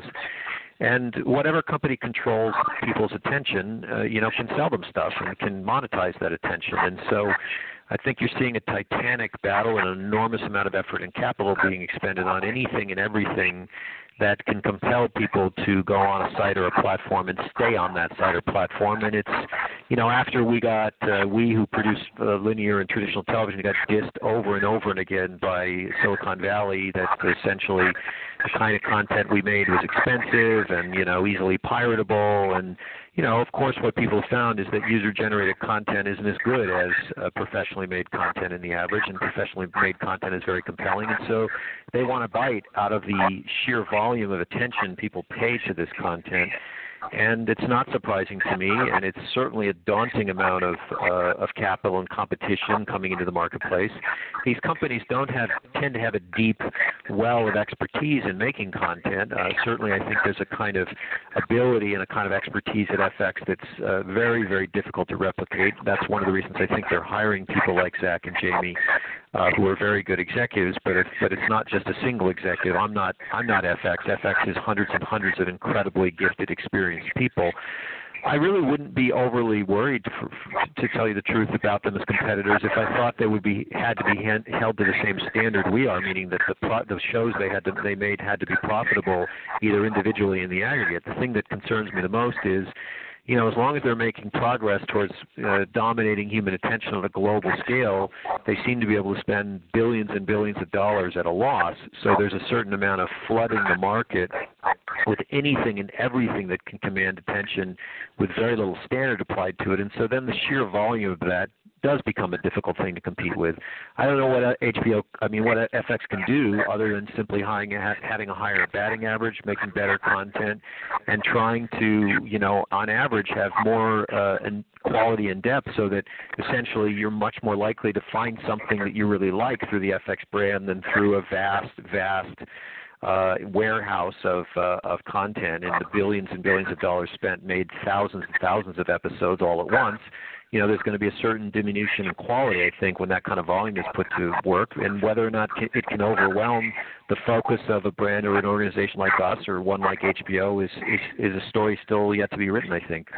And whatever company controls people's attention, uh, you know, can sell them stuff and can monetize that attention. And so I think you're seeing a titanic battle and an enormous amount of effort and capital being expended on anything and everything that can compel people to go on a site or a platform and stay on that site or platform. And it's, you know, after we got, uh, we who produce uh, linear and traditional television got dissed over and over and again by Silicon Valley, that essentially the kind of content we made was expensive and, you know, easily piratable. And, you know, of course, what people found is that user-generated content isn't as good as uh, professionally made content in the average, and professionally made content is very compelling. And so they want to bite out of the sheer volume of attention people pay to this content. And it's not surprising to me, and it's certainly a daunting amount of uh, of capital and competition coming into the marketplace. These companies don't have tend to have a deep well of expertise in making content. Uh, certainly, I think there's a kind of ability and a kind of expertise at F X that's uh, very, very difficult to replicate. That's one of the reasons I think they're hiring people like Zach and Jamie, uh, who are very good executives. But if, but it's not just a single executive. I'm not I'm not F X. F X is hundreds and hundreds of incredibly gifted, experienced people. I really wouldn't be overly worried, for, to tell you the truth, about them as competitors if I thought they would be had to be hand, held to the same standard we are, meaning that the pro, the shows they had to, they made had to be profitable either individually or in the aggregate. The thing that concerns me the most is, you know, as long as they're making progress towards uh, dominating human attention on a global scale, they seem to be able to spend billions and billions of dollars at a loss. So there's a certain amount of flooding the market with anything and everything that can command attention with very little standard applied to it. And so then the sheer volume of that does become a difficult thing to compete with. I don't know what H B O, I mean, what F X can do other than simply having a higher batting average, making better content, and trying to, you know, on average have more uh, quality and depth, so that essentially you're much more likely to find something that you really like through the F X brand than through a vast, vast uh, warehouse of uh, of content, and the billions and billions of dollars spent made thousands and thousands of episodes all at once. You know, there's going to be a certain diminution in quality, I think, when that kind of volume is put to work, and whether or not it can overwhelm the focus of a brand or an organization like us or one like H B O is, is, is a story still yet to be written, I think.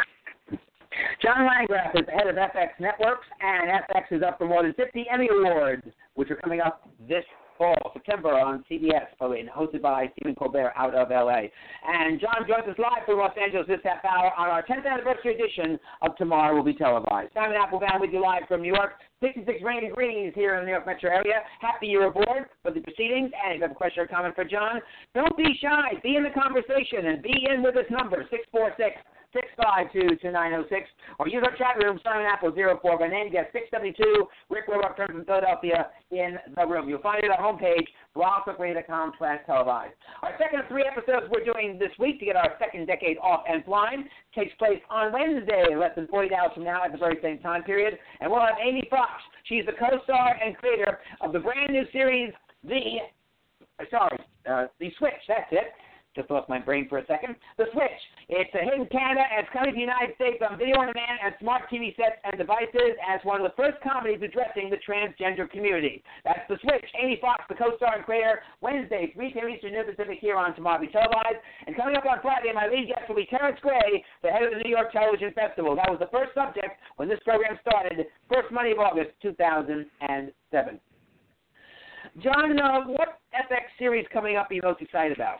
John Landgraf is the head of F X Networks, and F X is up for more than fifty Emmy Awards, which are coming up this fall, September on C B S, and hosted by Stephen Colbert out of L A. And John joins us live from Los Angeles this half hour on our tenth anniversary edition of Tomorrow Will Be Televised. Simon Applebaum with you live from New York. sixty-six rainy degrees here in the New York metro area. Happy you're aboard for the proceedings. And if you have a question or comment for John, don't be shy. Be in the conversation and be in with this number, six four six, six five two, two nine zero six, or use our chat room, Simon Apple zero four. By name, get six seventy-two, Rick Roebuck from Philadelphia in the room. You'll find it on our homepage, blog talk radio dot com slash televised. Our second of three episodes we're doing this week to get our second decade off and flying takes place on Wednesday, less than forty hours from now at the very same time period. And we'll have Amy Fox. She's the co-star and creator of the brand new series, The, sorry, uh, The Switch, that's it. Just lost my brain for a second. The Switch. It's a hit in Canada and it's coming to the United States on video on demand and smart T V sets and devices as one of the first comedies addressing the transgender community. That's The Switch. Amy Fox, the co-star and creator, Wednesday, three p.m. Eastern, noon Pacific, here on Tomorrow Will Be Televised. And coming up on Friday, my lead guest will be Terrence Gray, the head of the New York Television Festival. That was the first subject when this program started, first Monday of August, two thousand seven. John, uh, what F X series coming up are you most excited about?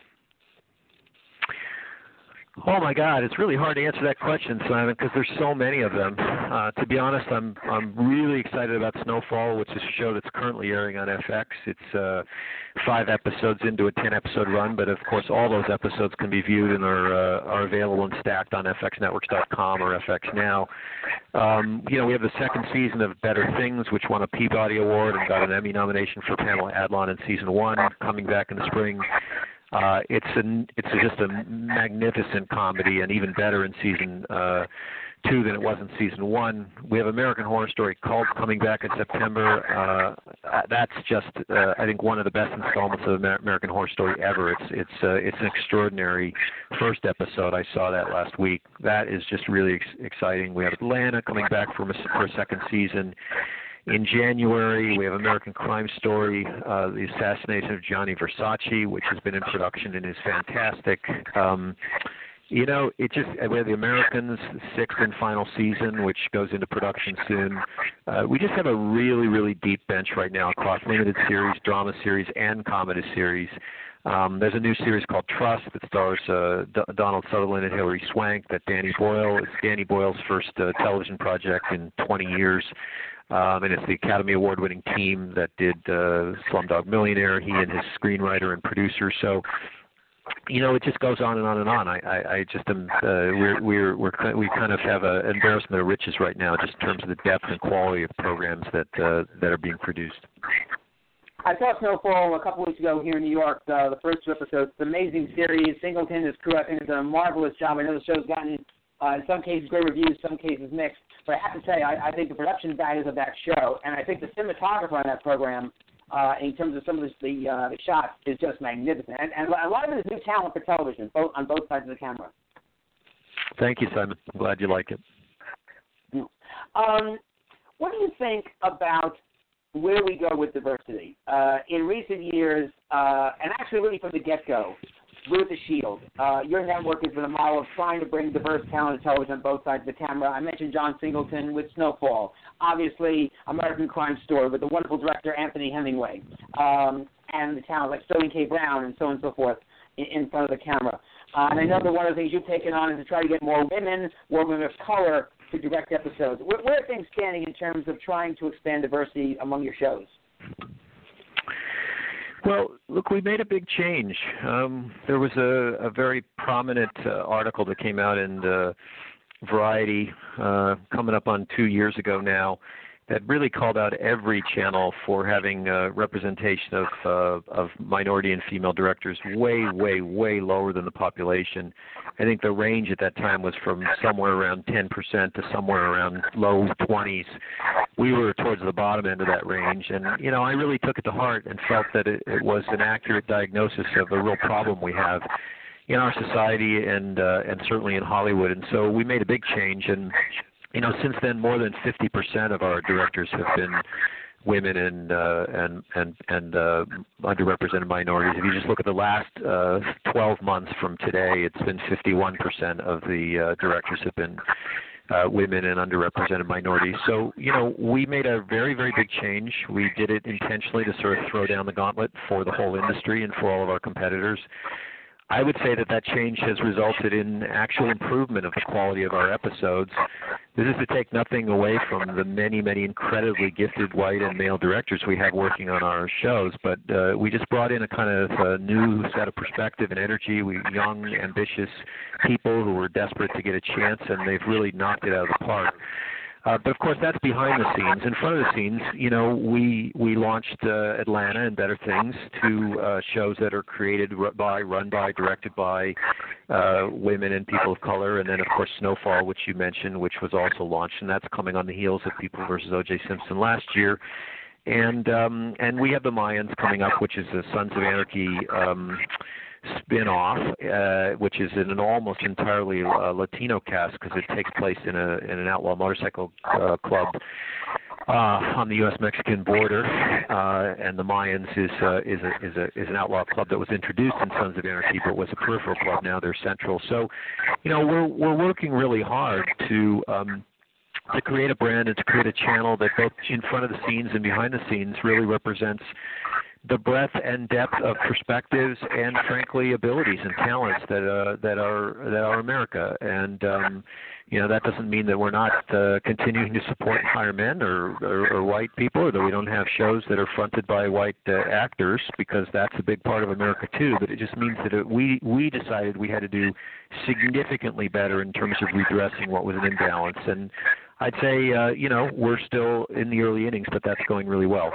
Oh my God, it's really hard to answer that question, Simon, because there's so many of them. Uh, to be honest, I'm I'm really excited about Snowfall, which is a show that's currently airing on F X. It's uh, five episodes into a ten-episode run, but of course all those episodes can be viewed and are uh, are available and stacked on F X networks dot com or F X Now. Um, you know, we have the second season of Better Things, which won a Peabody Award and got an Emmy nomination for Pamela Adlon in season one, coming back in the spring. Uh, it's an, it's just a magnificent comedy, and even better in season uh, two than it was in season one. We have American Horror Story Cult coming back in September. Uh, that's just, uh, I think, one of the best installments of Amer- American Horror Story ever. It's it's uh, it's an extraordinary first episode. I saw that last week. That is just really ex- exciting. We have Atlanta coming back for a, for a second season. In January, we have American Crime Story, uh, the assassination of Gianni Versace, which has been in production and is fantastic. Um, you know, it just, we have The Americans, sixth and final season, which goes into production soon. Uh, we just have a really, really deep bench right now across limited series, drama series, and comedy series. Um, there's a new series called Trust that stars uh, D- Donald Sutherland and Hilary Swank, that Danny Boyle. It's Danny Boyle's first uh, television project in twenty years. Um, and it's the Academy Award-winning team that did uh, Slumdog Millionaire, he and his screenwriter and producer. So, you know, it just goes on and on and on. I, I, I just am, uh, we're, we're, we're, we kind of have an embarrassment of riches right now, just in terms of the depth and quality of programs that uh, that are being produced. I saw Snowfall a couple weeks ago here in New York, uh, the first two episodes. It's an amazing series. Singleton, his crew, I think, has done a marvelous job. I know the show's gotten, uh, in some cases, great reviews, some cases mixed. But I have to say, I, I think the production values of that show, and I think the cinematographer on that program, uh, in terms of some of the the, uh, the shots, is just magnificent. And, and a lot of it is new talent for television, both on both sides of the camera. Thank you, Simon. I'm glad you like it. Um, what do you think about where we go with diversity? Uh, in recent years, uh, and actually really from the get-go, with The Shield, uh, your network has been a model of trying to bring diverse talent to television on both sides of the camera. I mentioned John Singleton with Snowfall. Obviously, American Crime Story with the wonderful director Anthony Hemingway, um, and the talent like Sterling K. Brown and so on and so forth in, in front of the camera. Uh, and I know that one of the things you've taken on is to try to get more women, more women of color to direct episodes. Where, where are things standing in terms of trying to expand diversity among your shows? Well, look, we made a big change. Um, there was a, a very prominent uh, article that came out in uh, Variety uh, coming up on two years ago now that really called out every channel for having uh, representation of uh, of minority and female directors way, way, way lower than the population. I think the range at that time was from somewhere around ten percent to somewhere around low twenties. We were towards the bottom end of that range, and you know, I really took it to heart and felt that it, it was an accurate diagnosis of a real problem we have in our society and uh, and certainly in Hollywood. And so we made a big change, and you know, since then, more than fifty percent of our directors have been women and uh, and and and uh, underrepresented minorities. If you just look at the last uh, twelve months from today, it's been fifty-one percent of the uh, directors have been uh, women and underrepresented minorities. So, you know, we made a very, very big change. We did it intentionally to sort of throw down the gauntlet for the whole industry and for all of our competitors. I would say that that change has resulted in actual improvement of the quality of our episodes. This is to take nothing away from the many, many incredibly gifted white and male directors we have working on our shows, but uh, we just brought in a kind of a new set of perspective and energy. We young, ambitious people who were desperate to get a chance, and they've really knocked it out of the park. Uh, but of course, that's behind the scenes. In front of the scenes, you know, we we launched uh, Atlanta and Better Things, two uh, shows that are created by, run by, directed by uh, women and people of color, and then of course Snowfall, which you mentioned, which was also launched, and that's coming on the heels of People versus O J Simpson last year. And um, and we have the Mayans coming up, which is a Sons of Anarchy Um, spin-off, uh, which is in an almost entirely uh, Latino cast because it takes place in a in an outlaw motorcycle uh, club uh, on the U S Mexican border, uh, and the Mayans is uh, is a, is a is an outlaw club that was introduced in Sons of Anarchy, but was a peripheral club. Now they're central. So, you know, we're we're working really hard to. Um, to create a brand and to create a channel that both in front of the scenes and behind the scenes really represents the breadth and depth of perspectives and, frankly, abilities and talents that uh, that are that are America. And um, you know, that doesn't mean that we're not uh, continuing to support and hire men or, or, or white people, or that we don't have shows that are fronted by white uh, actors, because that's a big part of America too. But it just means that it, we we decided we had to do significantly better in terms of redressing what was an imbalance. And I'd say, uh, you know, we're still in the early innings, but that's going really well.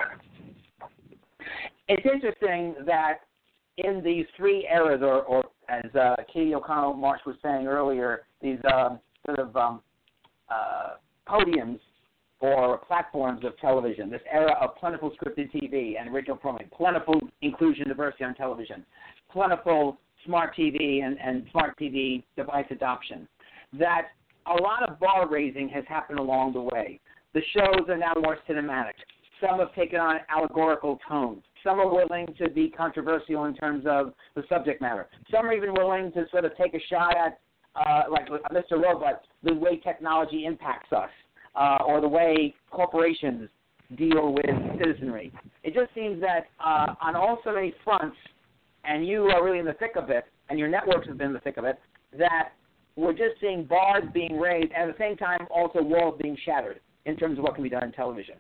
It's interesting that in these three eras, or, or as uh, Katie O'Connell Marsh was saying earlier, these um, sort of um, uh, podiums or platforms of television, this era of plentiful scripted T V and original programming, plentiful inclusion, diversity on television, plentiful smart T V and, and smart T V device adoption, that a lot of bar raising has happened along the way. The shows are now more cinematic. Some have taken on allegorical tones. Some are willing to be controversial in terms of the subject matter. Some are even willing to sort of take a shot at, uh, like Mister Robot, the way technology impacts us, uh, or the way corporations deal with citizenry. It just seems that uh, on all so many fronts, and you are really in the thick of it, and your networks have been in the thick of it, that we're just seeing bars being raised, and at the same time also walls being shattered in terms of what can be done in television.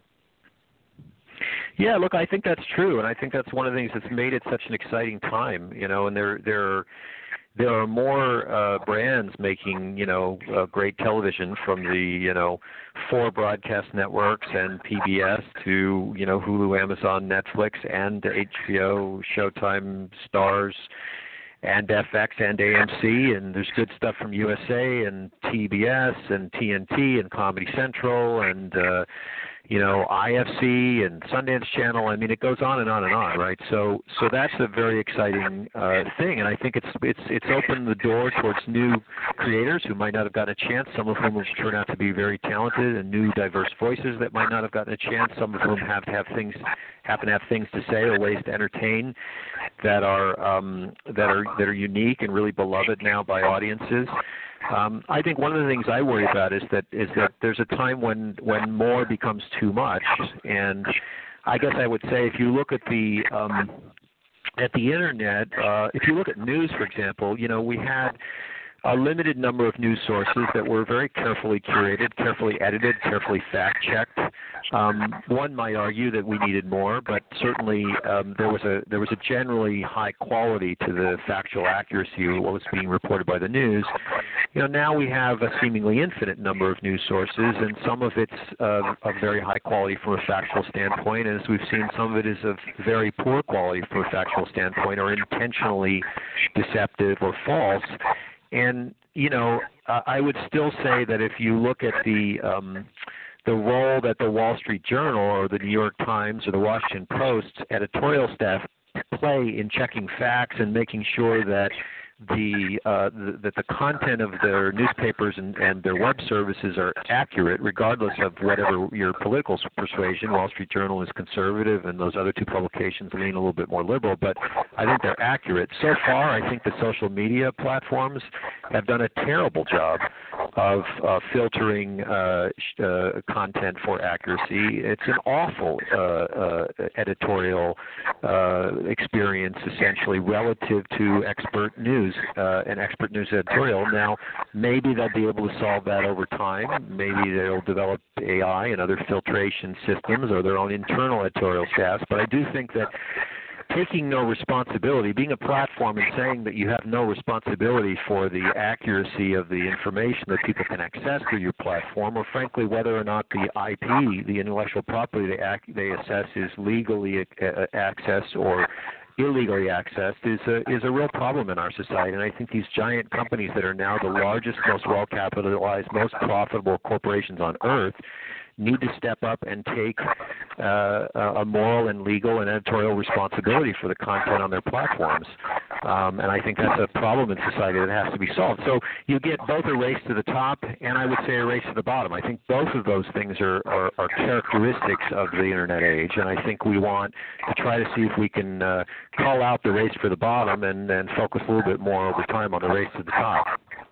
Yeah, look, I think that's true, and I think that's one of the things that's made it such an exciting time, you know, and there there are, there are more uh, brands making, you know, uh, great television, from the, you know, four broadcast networks and P B S to, you know, Hulu, Amazon, Netflix, and H B O, Showtime, Stars, and F X and A M C, and there's good stuff from U S A and T B S and T N T and Comedy Central and uh you know, I F C and Sundance Channel. I mean, it goes on and on and on, right? So, so that's a very exciting uh, thing, and I think it's it's it's opened the door towards new creators who might not have gotten a chance. Some of whom have turned out to be very talented, and new diverse voices that might not have gotten a chance. Some of whom have to have things happen to have things to say or ways to entertain that are um, that are that are unique and really beloved now by audiences. Um, I think one of the things I worry about is that is that there's a time when, when more becomes too much, and I guess I would say if you look at the um, at the internet, uh, if you look at news, for example, you know, we had a limited number of news sources that were very carefully curated, carefully edited, carefully fact-checked. Um, one might argue that we needed more, but certainly um, there was a there was a generally high quality to the factual accuracy of what was being reported by the news. You know, now we have a seemingly infinite number of news sources, and some of it's uh, of very high quality from a factual standpoint, and as we've seen, some of it is of very poor quality from a factual standpoint, or intentionally deceptive or false. And, you know, uh, I would still say that if you look at the um, the role that the Wall Street Journal or the New York Times or the Washington Post's editorial staff play in checking facts and making sure that the, uh, the that the content of their newspapers and, and their web services are accurate, regardless of whatever your political persuasion. Wall Street Journal is conservative, and those other two publications lean a little bit more liberal, but I think they're accurate. So far, I think the social media platforms have done a terrible job of uh, filtering uh, sh- uh, content for accuracy. It's an awful uh, uh, editorial uh, experience, essentially, relative to expert news uh, and expert news editorial. Now, maybe they'll be able to solve that over time. Maybe they'll develop A I and other filtration systems or their own internal editorial staffs. But I do think that taking no responsibility, being a platform and saying that you have no responsibility for the accuracy of the information that people can access through your platform, or frankly whether or not the I P, the intellectual property they, ac- they assess is legally uh, accessed or illegally accessed, is a, is a real problem in our society. And I think these giant companies that are now the largest, most well-capitalized, most profitable corporations on earth need to step up and take uh, a moral and legal and editorial responsibility for the content on their platforms. Um, and I think that's a problem in society that has to be solved. So you get both a race to the top and I would say a race to the bottom. I think both of those things are, are, are characteristics of the Internet age, and I think we want to try to see if we can uh, call out the race for the bottom and, and focus a little bit more over time on the race to the top.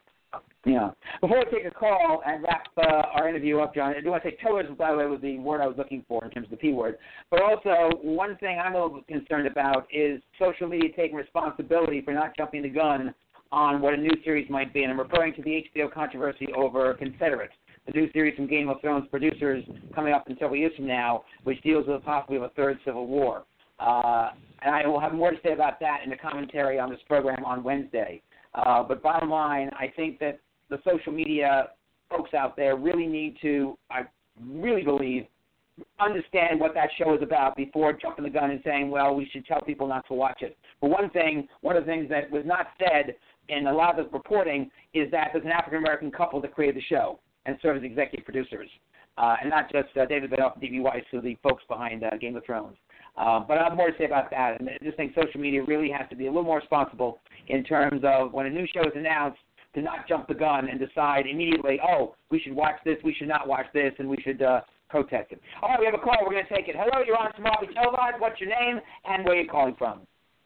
Yeah. Before we take a call and wrap uh, our interview up, John, I do want to say pillars, by the way, was the word I was looking for in terms of the P word. But also, one thing I'm a little concerned about is social media taking responsibility for not jumping the gun on what a new series might be. And I'm referring to the H B O controversy over Confederate, the new series from Game of Thrones producers coming up in several years from now, which deals with possibly a third civil war. Uh, and I will have more to say about that in the commentary on this program on Wednesday. Uh, but bottom line, I think that the social media folks out there really need to, I really believe, understand what that show is about before jumping the gun and saying, well, we should tell people not to watch it. For one thing, one of the things that was not said in a lot of the reporting is that there's an African-American couple that created the show and served as executive producers, uh, and not just uh, David Benioff and D B Weiss, who are the folks behind uh, Game of Thrones. Uh, but I have more to say about that. And I just think social media really has to be a little more responsible in terms of when a new show is announced, to not jump the gun and decide immediately, oh, we should watch this, we should not watch this, and we should uh, protest it. All right, we have a call. We're going to take it. Hello, you're on Smarty Televised. What's your name and where are you calling from?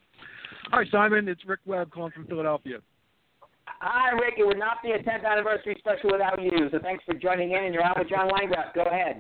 Hi, Simon. It's Rick Webb calling from Philadelphia. Hi, Rick. It would not be a tenth anniversary special without you, so thanks for joining in, and you're on with John Landgraf. Go ahead.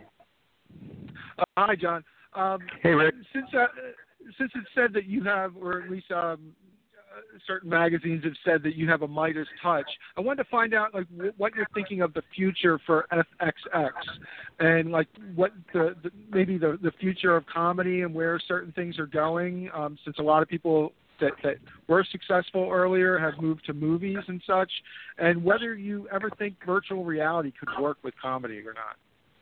Uh, hi, John. Um, hey, Rick. Since, uh, since it's said that you have, or at least um, certain magazines have said that you have a Midas touch, I wanted to find out like w- what you're thinking of the future for F X X, and like what the, the maybe the, the future of comedy and where certain things are going. Um, since a lot of people that, that were successful earlier have moved to movies and such, and whether you ever think virtual reality could work with comedy or not.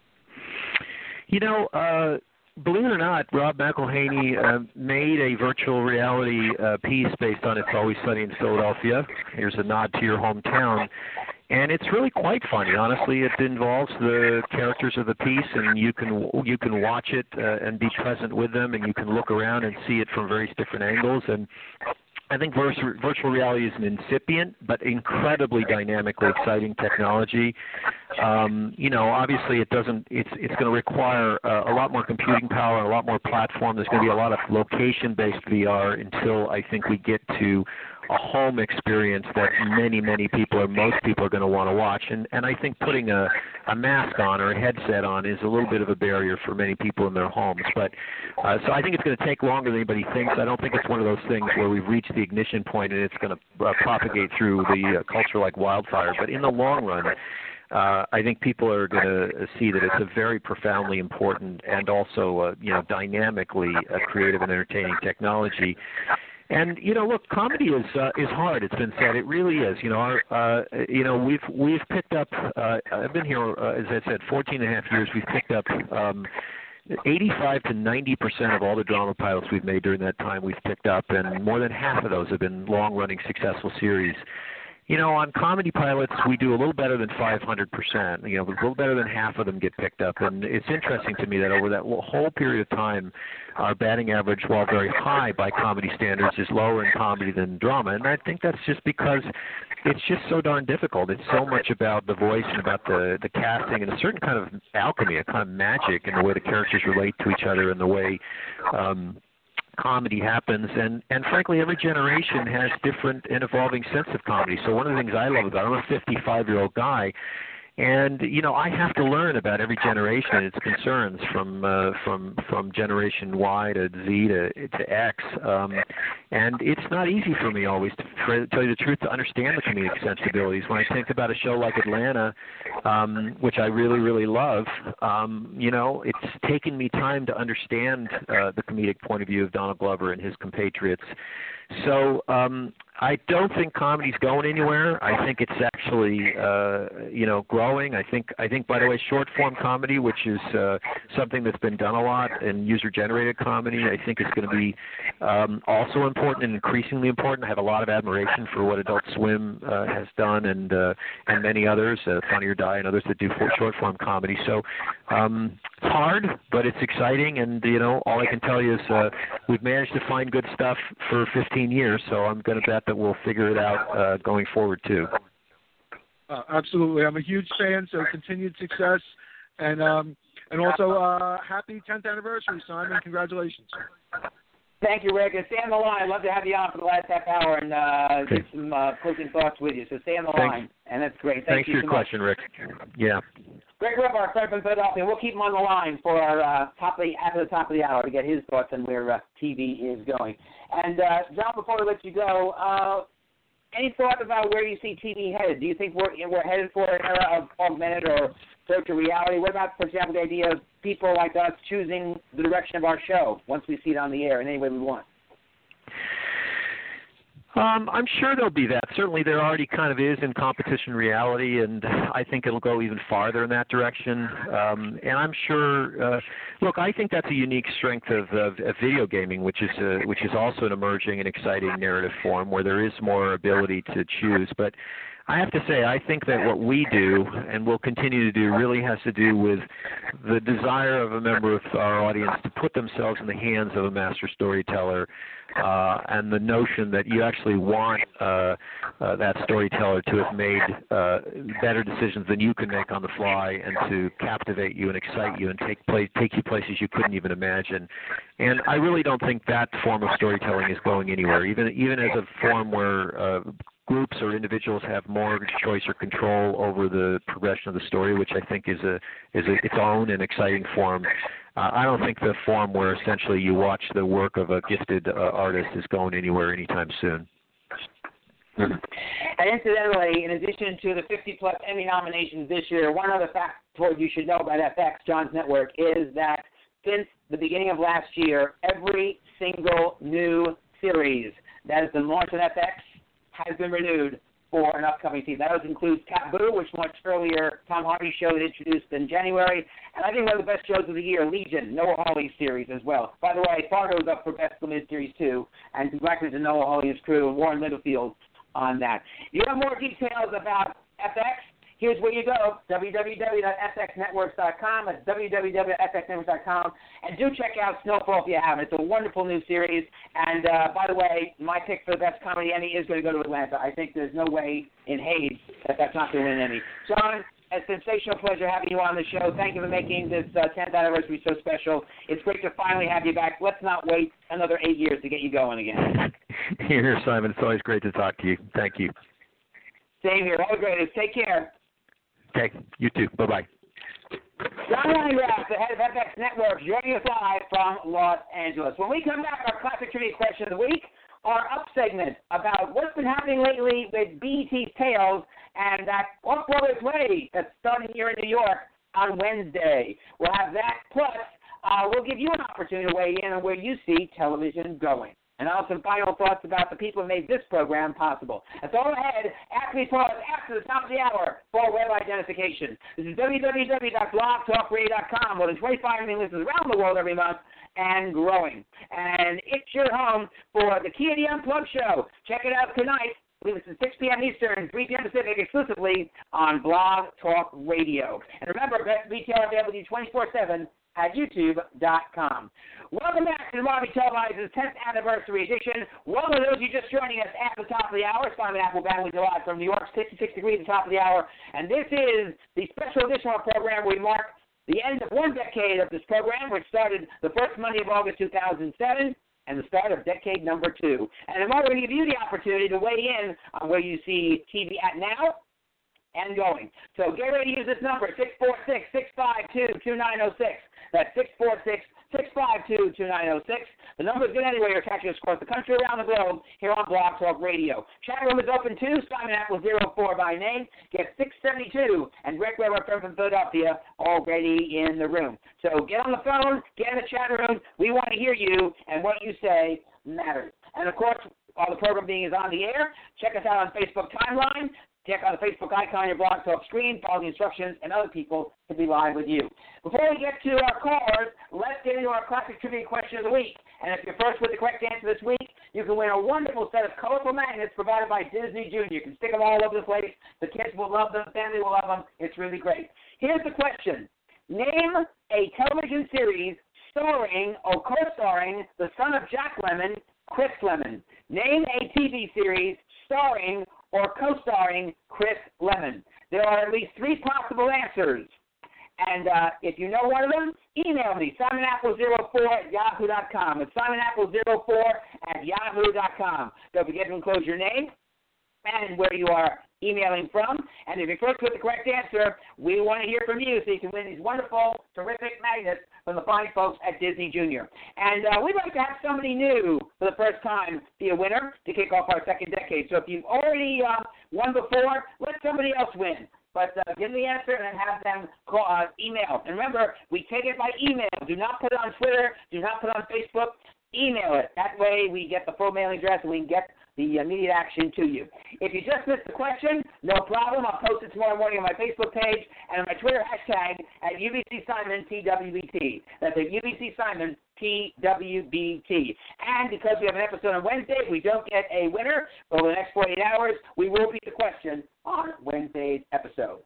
You know. Uh Believe it or not, Rob McElhaney uh, made a virtual reality uh, piece based on It's Always Sunny in Philadelphia. Here's a nod to your hometown. And it's really quite funny. Honestly, it involves the characters of the piece, and you can you can watch it uh, and be present with them, and you can look around and see it from various different angles. And I think virtual, virtual reality is an incipient but incredibly dynamically exciting technology. Um, you know, obviously it doesn't. It's it's going to require uh, a lot more computing power and a lot more platform. There's going to be a lot of location-based V R until I think we get to a home experience that many, many people or most people are going to want to watch. And, and I think putting a, a mask on or a headset on is a little bit of a barrier for many people in their homes. But uh, so I think it's going to take longer than anybody thinks. I don't think it's one of those things where we've reached the ignition point and it's going to uh, propagate through the uh, culture like wildfire. But in the long run, Uh, I think people are going to see that it's a very profoundly important and also, uh, you know, dynamically uh, creative and entertaining technology. And you know, look, comedy is uh, is hard. It's been said. It really is. You know, our, uh, you know, we've we've picked up. Uh, I've been here, uh, as I said, fourteen and a half years. We've picked up um, eighty-five to ninety percent of all the drama pilots we've made during that time. We've picked up, and more than half of those have been long-running, successful series. You know, on comedy pilots, we do a little better than five hundred percent. You know, a little better than half of them get picked up. And it's interesting to me that over that whole period of time, our batting average, while very high by comedy standards, is lower in comedy than drama. And I think that's just because it's just so darn difficult. It's so much about the voice and about the, the casting and a certain kind of alchemy, a kind of magic in the way the characters relate to each other and the way um, comedy happens, and, and frankly, every generation has different and evolving sense of comedy. So one of the things I love about it, I'm a fifty-five-year-old guy, and you know I have to learn about every generation and its concerns, from uh, from from generation Y to Z to to X, um, and it's not easy for me always, to for, tell you the truth, to understand the comedic sensibilities. When I think about a show like Atlanta, um, which I really really love, um, you know, it's taken me time to understand uh, the comedic point of view of Donald Glover and his compatriots. So um, I don't think comedy's going anywhere. I think it's actually, uh, you know, growing. I think, I think, by the way, short form comedy, which is uh, something that's been done a lot, and user generated comedy, I think is going to be um, also important and increasingly important. I have a lot of admiration for what Adult Swim uh, has done, and uh, and many others, uh, Funny or Die, and others that do short form comedy. So um, it's hard, but it's exciting, and you know, all I can tell you is uh, we've managed to find good stuff for fifteen years. So I'm going to bet that we'll figure it out uh, going forward too. Uh, absolutely, I'm a huge fan. So continued success, and um, and also uh, happy tenth anniversary, Simon. Congratulations. Thank you, Rick. And stay on the line. I'd love to have you on for the last half hour and uh, okay. get some uh, closing thoughts with you. So stay on the Thanks. line, and that's great. Thank Thanks you for your so question, much. Rick. Yeah. Greg Ribart from Philadelphia. We'll keep him on the line for our uh, top of the, after the top of the hour to get his thoughts on where uh, T V is going. And uh, John, before we let you go, uh, any thought about where you see T V headed? Do you think we're we're headed for an era of augmented or virtual reality? What about, for example, the idea of people like us choosing the direction of our show once we see it on the air in any way we want? Um, I'm sure there'll be that. Certainly there already kind of is in competition reality, and I think it'll go even farther in that direction. Um, and I'm sure, uh, look, I think that's a unique strength of, of, of video gaming, which is a, which is also an emerging and exciting narrative form where there is more ability to choose. But I have to say, I think that what we do and will continue to do really has to do with the desire of a member of our audience to put themselves in the hands of a master storyteller, uh, and the notion that you actually want uh, uh, that storyteller to have made uh, better decisions than you can make on the fly, and to captivate you and excite you and take place, take you places you couldn't even imagine. And I really don't think that form of storytelling is going anywhere, even even as a form where uh, groups or individuals have more choice or control over the progression of the story, which I think is a is a, its own and exciting form. Uh, I don't think the form where essentially you watch the work of a gifted uh, artist is going anywhere anytime soon. And incidentally, in addition to the fifty-plus Emmy nominations this year, one other factoid you should know about F X, John's network, is that since the beginning of last year, every single new series that has been launched on F X has been renewed for an upcoming season. That includes Taboo, which launched earlier, Tom Hardy's show that introduced in January, and I think one of the best shows of the year, Legion, Noah Hawley's series as well. By the way, Fargo's up for Best Limited Series too, and congratulations to Noah Hawley and his crew and Warren Littlefield on that. You want more details about F X? Here's where you go, w w w dot f x networks dot com. That's w w w dot f x networks dot com. And do check out Snowfall if you haven't. It's a wonderful new series. And, uh, by the way, my pick for the Best Comedy Emmy is going to go to Atlanta. I think there's no way in Hades that that's not going to win an Emmy. John, a sensational pleasure having you on the show. Thank you for making this uh, tenth anniversary so special. It's great to finally have you back. Let's not wait another eight years to get you going again. Here, Simon. It's always great to talk to you. Thank you. Same here. All the greatest. Take care. Okay, you too. Bye-bye. John Landgraf, the head of F X Networks, joining us live from Los Angeles. When we come back, our classic trivia question of the week, our up segment about what's been happening lately with B E T's Tales and that Off-Broadway play that's starting here in New York on Wednesday. We'll have that, plus uh, we'll give you an opportunity to weigh in on where you see television going. And I'll have some final thoughts about the people who made this program possible. That's all ahead after we pause after the top of the hour for web identification. This is w w w dot blog talk radio dot com. More than twenty-five million listeners around the world every month and growing. And it's your home for the Key of the Unplugged show. Check it out tonight. I believe it's at six p.m. Eastern, three p.m. Pacific, exclusively on Blog Talk Radio. And remember, best retail available twenty-four seven at youtube dot com. Welcome back to the Marvin Television's tenth anniversary edition. Welcome to those of you just joining us at the top of the hour. Simon Applebaum with you live from New York, sixty-six degrees at the top of the hour. And this is the special edition of our program where we mark the end of one decade of this program, which started the first Monday of August two thousand seven. and the start of decade number two. And I'm going to give you the opportunity to weigh in on where you see T V at now and going. So get ready to use this number, six four six, six five two, two nine zero six. That's six four six, six five two, two nine zero six. The number is good anyway. You're catching us across the country, around the globe, here on Blog Talk Radio. Chat room is open too. Simon Apple zero four by name. Get six seventy-two and Rick Weber from Philadelphia already in the room. So get on the phone, get in the chat room. We want to hear you, and what you say matters. And, of course, while the program being is on the air, check us out on Facebook timeline. Check out the Facebook icon on your Blog Talk screen, follow the instructions, and other people to be live with you. Before we get to our callers, let's get into our classic trivia question of the week. And if you're first with the correct answer this week, you can win a wonderful set of colorful magnets provided by Disney Junior. You can stick them all over the place. The kids will love them. The family will love them. It's really great. Here's the question. Name a television series starring or co-starring the son of Jack Lemmon, Chris Lemmon. Name a T V series starring or co-starring Chris Lemmon. There are at least three possible answers. And uh, if you know one of them, email me, simon apple zero four at yahoo dot com. It's simon apple zero four at yahoo dot com. Don't forget to enclose your name and where you are emailing from. And if you're first with the correct answer, we want to hear from you so you can win these wonderful, terrific magnets from the fine folks at Disney Junior. And uh, we'd like to have somebody new for the first time be a winner to kick off our second decade. So if you've already uh, won before, let somebody else win. But uh, give them the answer and then have them call, uh, email. And remember, we take it by email. Do not put it on Twitter. Do not put it on Facebook. Email it. That way we get the full mailing address and we can get the immediate action to you. If you just missed the question, no problem. I'll post it tomorrow morning on my Facebook page and on my Twitter hashtag at U B C Simon T W B T. That's at U B C Simon T W B T. And because we have an episode on Wednesday, if we don't get a winner over the next forty-eight hours, we will repeat the question on Wednesday's episode.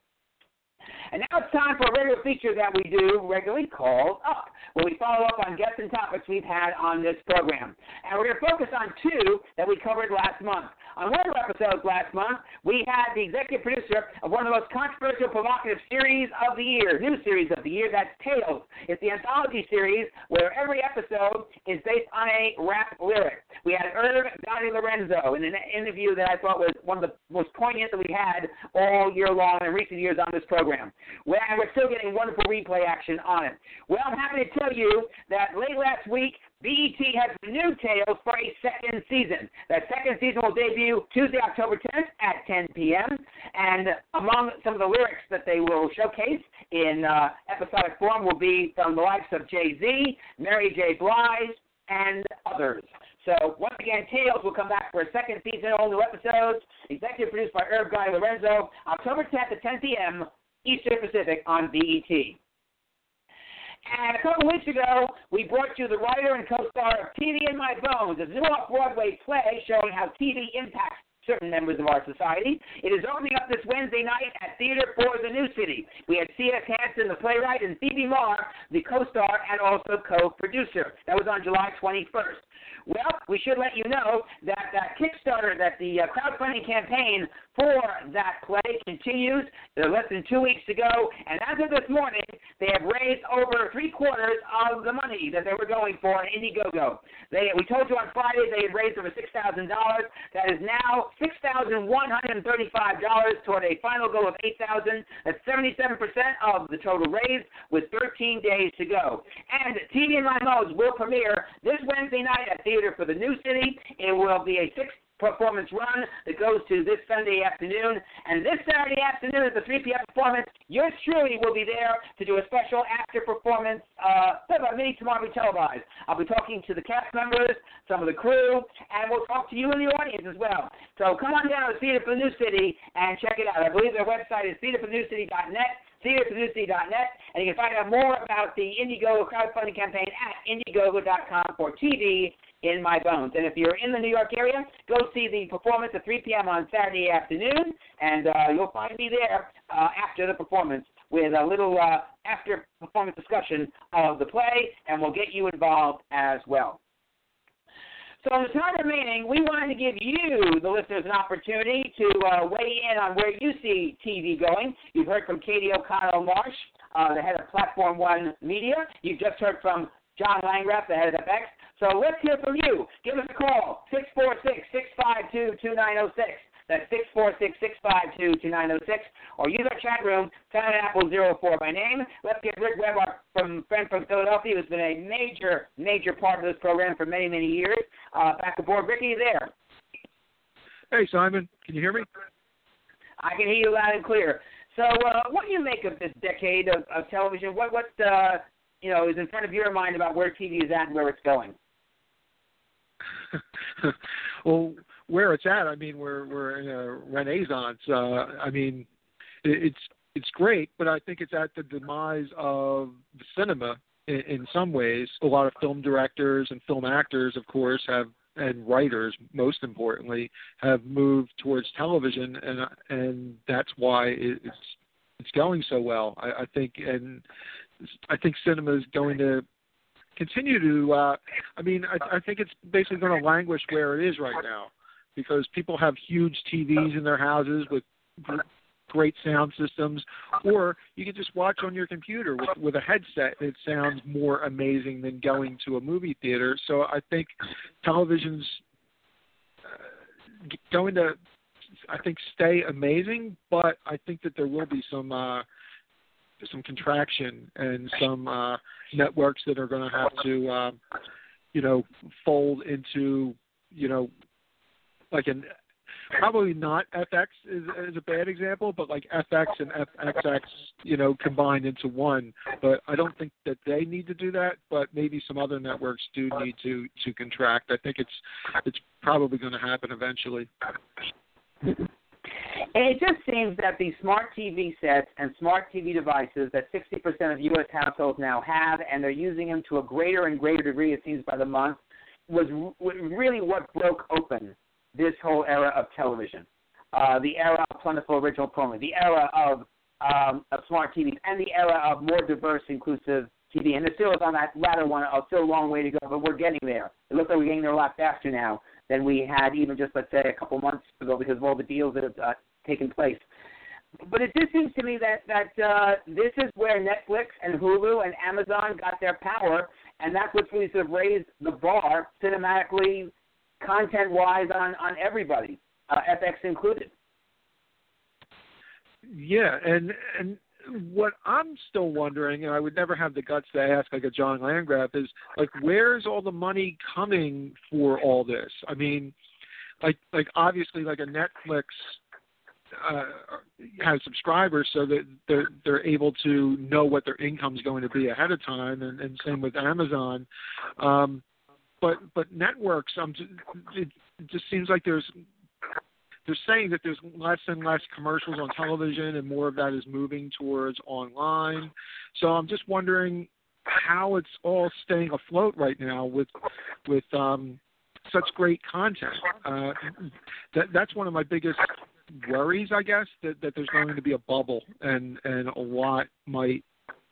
And now it's time for a regular feature that we do regularly called Up, where we follow up on guests and topics we've had on this program. And we're going to focus on two that we covered last month. On one of our episodes last month, we had the executive producer of one of the most controversial, provocative series of the year, new series of the year, that's Tales. It's the anthology series where every episode is based on a rap lyric. We had Irv Gotti Lorenzo in an interview that I thought was one of the most poignant that we had all year long in recent years on this program. Well, and we're still getting wonderful replay action on it. Well, I'm happy to tell you that late last week, B E T has renewed Tales for a second season. That second season will debut Tuesday, October tenth at ten p.m. And among some of the lyrics that they will showcase in uh, episodic form will be from the likes of Jay-Z, Mary J. Blige, and others. So, once again, Tales will come back for a second season, all new episodes, executive produced by Irv Gotti Lorenzo, October tenth at ten p.m. Eastern Pacific on B E T. And a couple weeks ago, we brought you the writer and co-star of T V in My Bones, a new off-Broadway play showing how T V impacts certain members of our society. It is opening up this Wednesday night at Theater for the New City. We had C S. Hansen, the playwright, and Phoebe Marr, the co-star and also co-producer. That was on July twenty-first. Well, we should let you know that that Kickstarter, that the uh, crowdfunding campaign for that play continues. There's less than two weeks to go, and as of this morning, they have raised over three quarters of the money that they were going for in Indiegogo. They, we told you on Friday they had raised over six thousand dollars. That is now six thousand one hundred thirty-five dollars toward a final goal of eight thousand dollars. That's seventy-seven percent of the total raised with thirteen days to go. And T V in My Bones will premiere this Wednesday night at Theater for the New City. It will be a six performance run that goes to this Sunday afternoon. And this Saturday afternoon at the three p.m. performance, yours truly will be there to do a special after performance, uh, a mini tomorrow we televised. I'll be talking to the cast members, some of the crew, and we'll talk to you in the audience as well. So come on down to Theater for the New City and check it out. I believe their website is theater for the new city dot net. theater for the new city dot net, and you can find out more about the Indiegogo crowdfunding campaign at indiegogo dot com for T V in My Bones. And if you're in the New York area, go see the performance at three p.m. on Saturday afternoon, and uh, you'll find me there uh, after the performance with a little uh, after-performance discussion of the play, and we'll get you involved as well. So in the time remaining, we wanted to give you, the listeners, an opportunity to uh, weigh in on where you see T V going. You've heard from Katie O'Connell Marsh, uh, the head of Platform One Media. You've just heard from John Langrath, the head of F X. So let's hear from you. Give us a call, six four six, six five two, two nine zero six. That's six four six, six five two, two nine zero six. Or use our chat room, Planet Apple zero four by name. Let's get Rick Webb, our from, friend from Philadelphia, who's been a major, major part of this program for many, many years. Uh, back aboard. Ricky, there. Hey, Simon. Can you hear me? I can hear you loud and clear. So uh, what do you make of this decade of, of television? What, what uh, you know, is in front of your mind about where T V is at and where it's going? Well, where it's at, I mean, we're we're in a renaissance. Uh, I mean, it, it's it's great, but I think it's at the demise of the cinema in, in some ways. A lot of film directors and film actors, of course, have and writers, most importantly, have moved towards television, and and that's why it, it's it's going so well. I, I think, and I think cinema is going to continue to. Uh, I mean, I, I think it's basically going to languish where it is right now, because people have huge T Vs in their houses with great sound systems, or you can just watch on your computer with, with a headset. It sounds more amazing than going to a movie theater. So I think television's uh, going to, I think, stay amazing, but I think that there will be some uh, some contraction and some uh, networks that are going to have to, um, you know, fold into, you know, like an probably not F X is, is a bad example, but like F X and F X X, you know, combined into one. But I don't think that they need to do that. But maybe some other networks do need to, to contract. I think it's it's probably going to happen eventually. And it just seems that these smart T V sets and smart T V devices that sixty percent of U S households now have, and they're using them to a greater and greater degree, it seems, by the month, was really what broke open this whole era of television, uh, the era of plentiful original programming, the era of, um, of smart T Vs, and the era of more diverse, inclusive T V. And it still is on that latter one, uh, still a long way to go, but we're getting there. It looks like we're getting there a lot faster now than we had even just, let's say, a couple months ago because of all the deals that have uh, taken place. But it just seems to me that, that uh, this is where Netflix and Hulu and Amazon got their power, and that's what's really sort of raised the bar cinematically, content-wise on, on everybody, uh, F X included. Yeah, and and what I'm still wondering, and I would never have the guts to ask like a John Landgraf, is like, where's all the money coming for all this? I mean, like like obviously like a Netflix uh, has subscribers, so that they're they're able to know what their income's going to be ahead of time, and, and same with Amazon. Um, But but networks, um, it, it just seems like there's they're saying that there's less and less commercials on television, and more of that is moving towards online. So I'm just wondering how it's all staying afloat right now with with um, such great content. Uh, that that's one of my biggest worries, I guess, that, that there's going to be a bubble, and and a lot might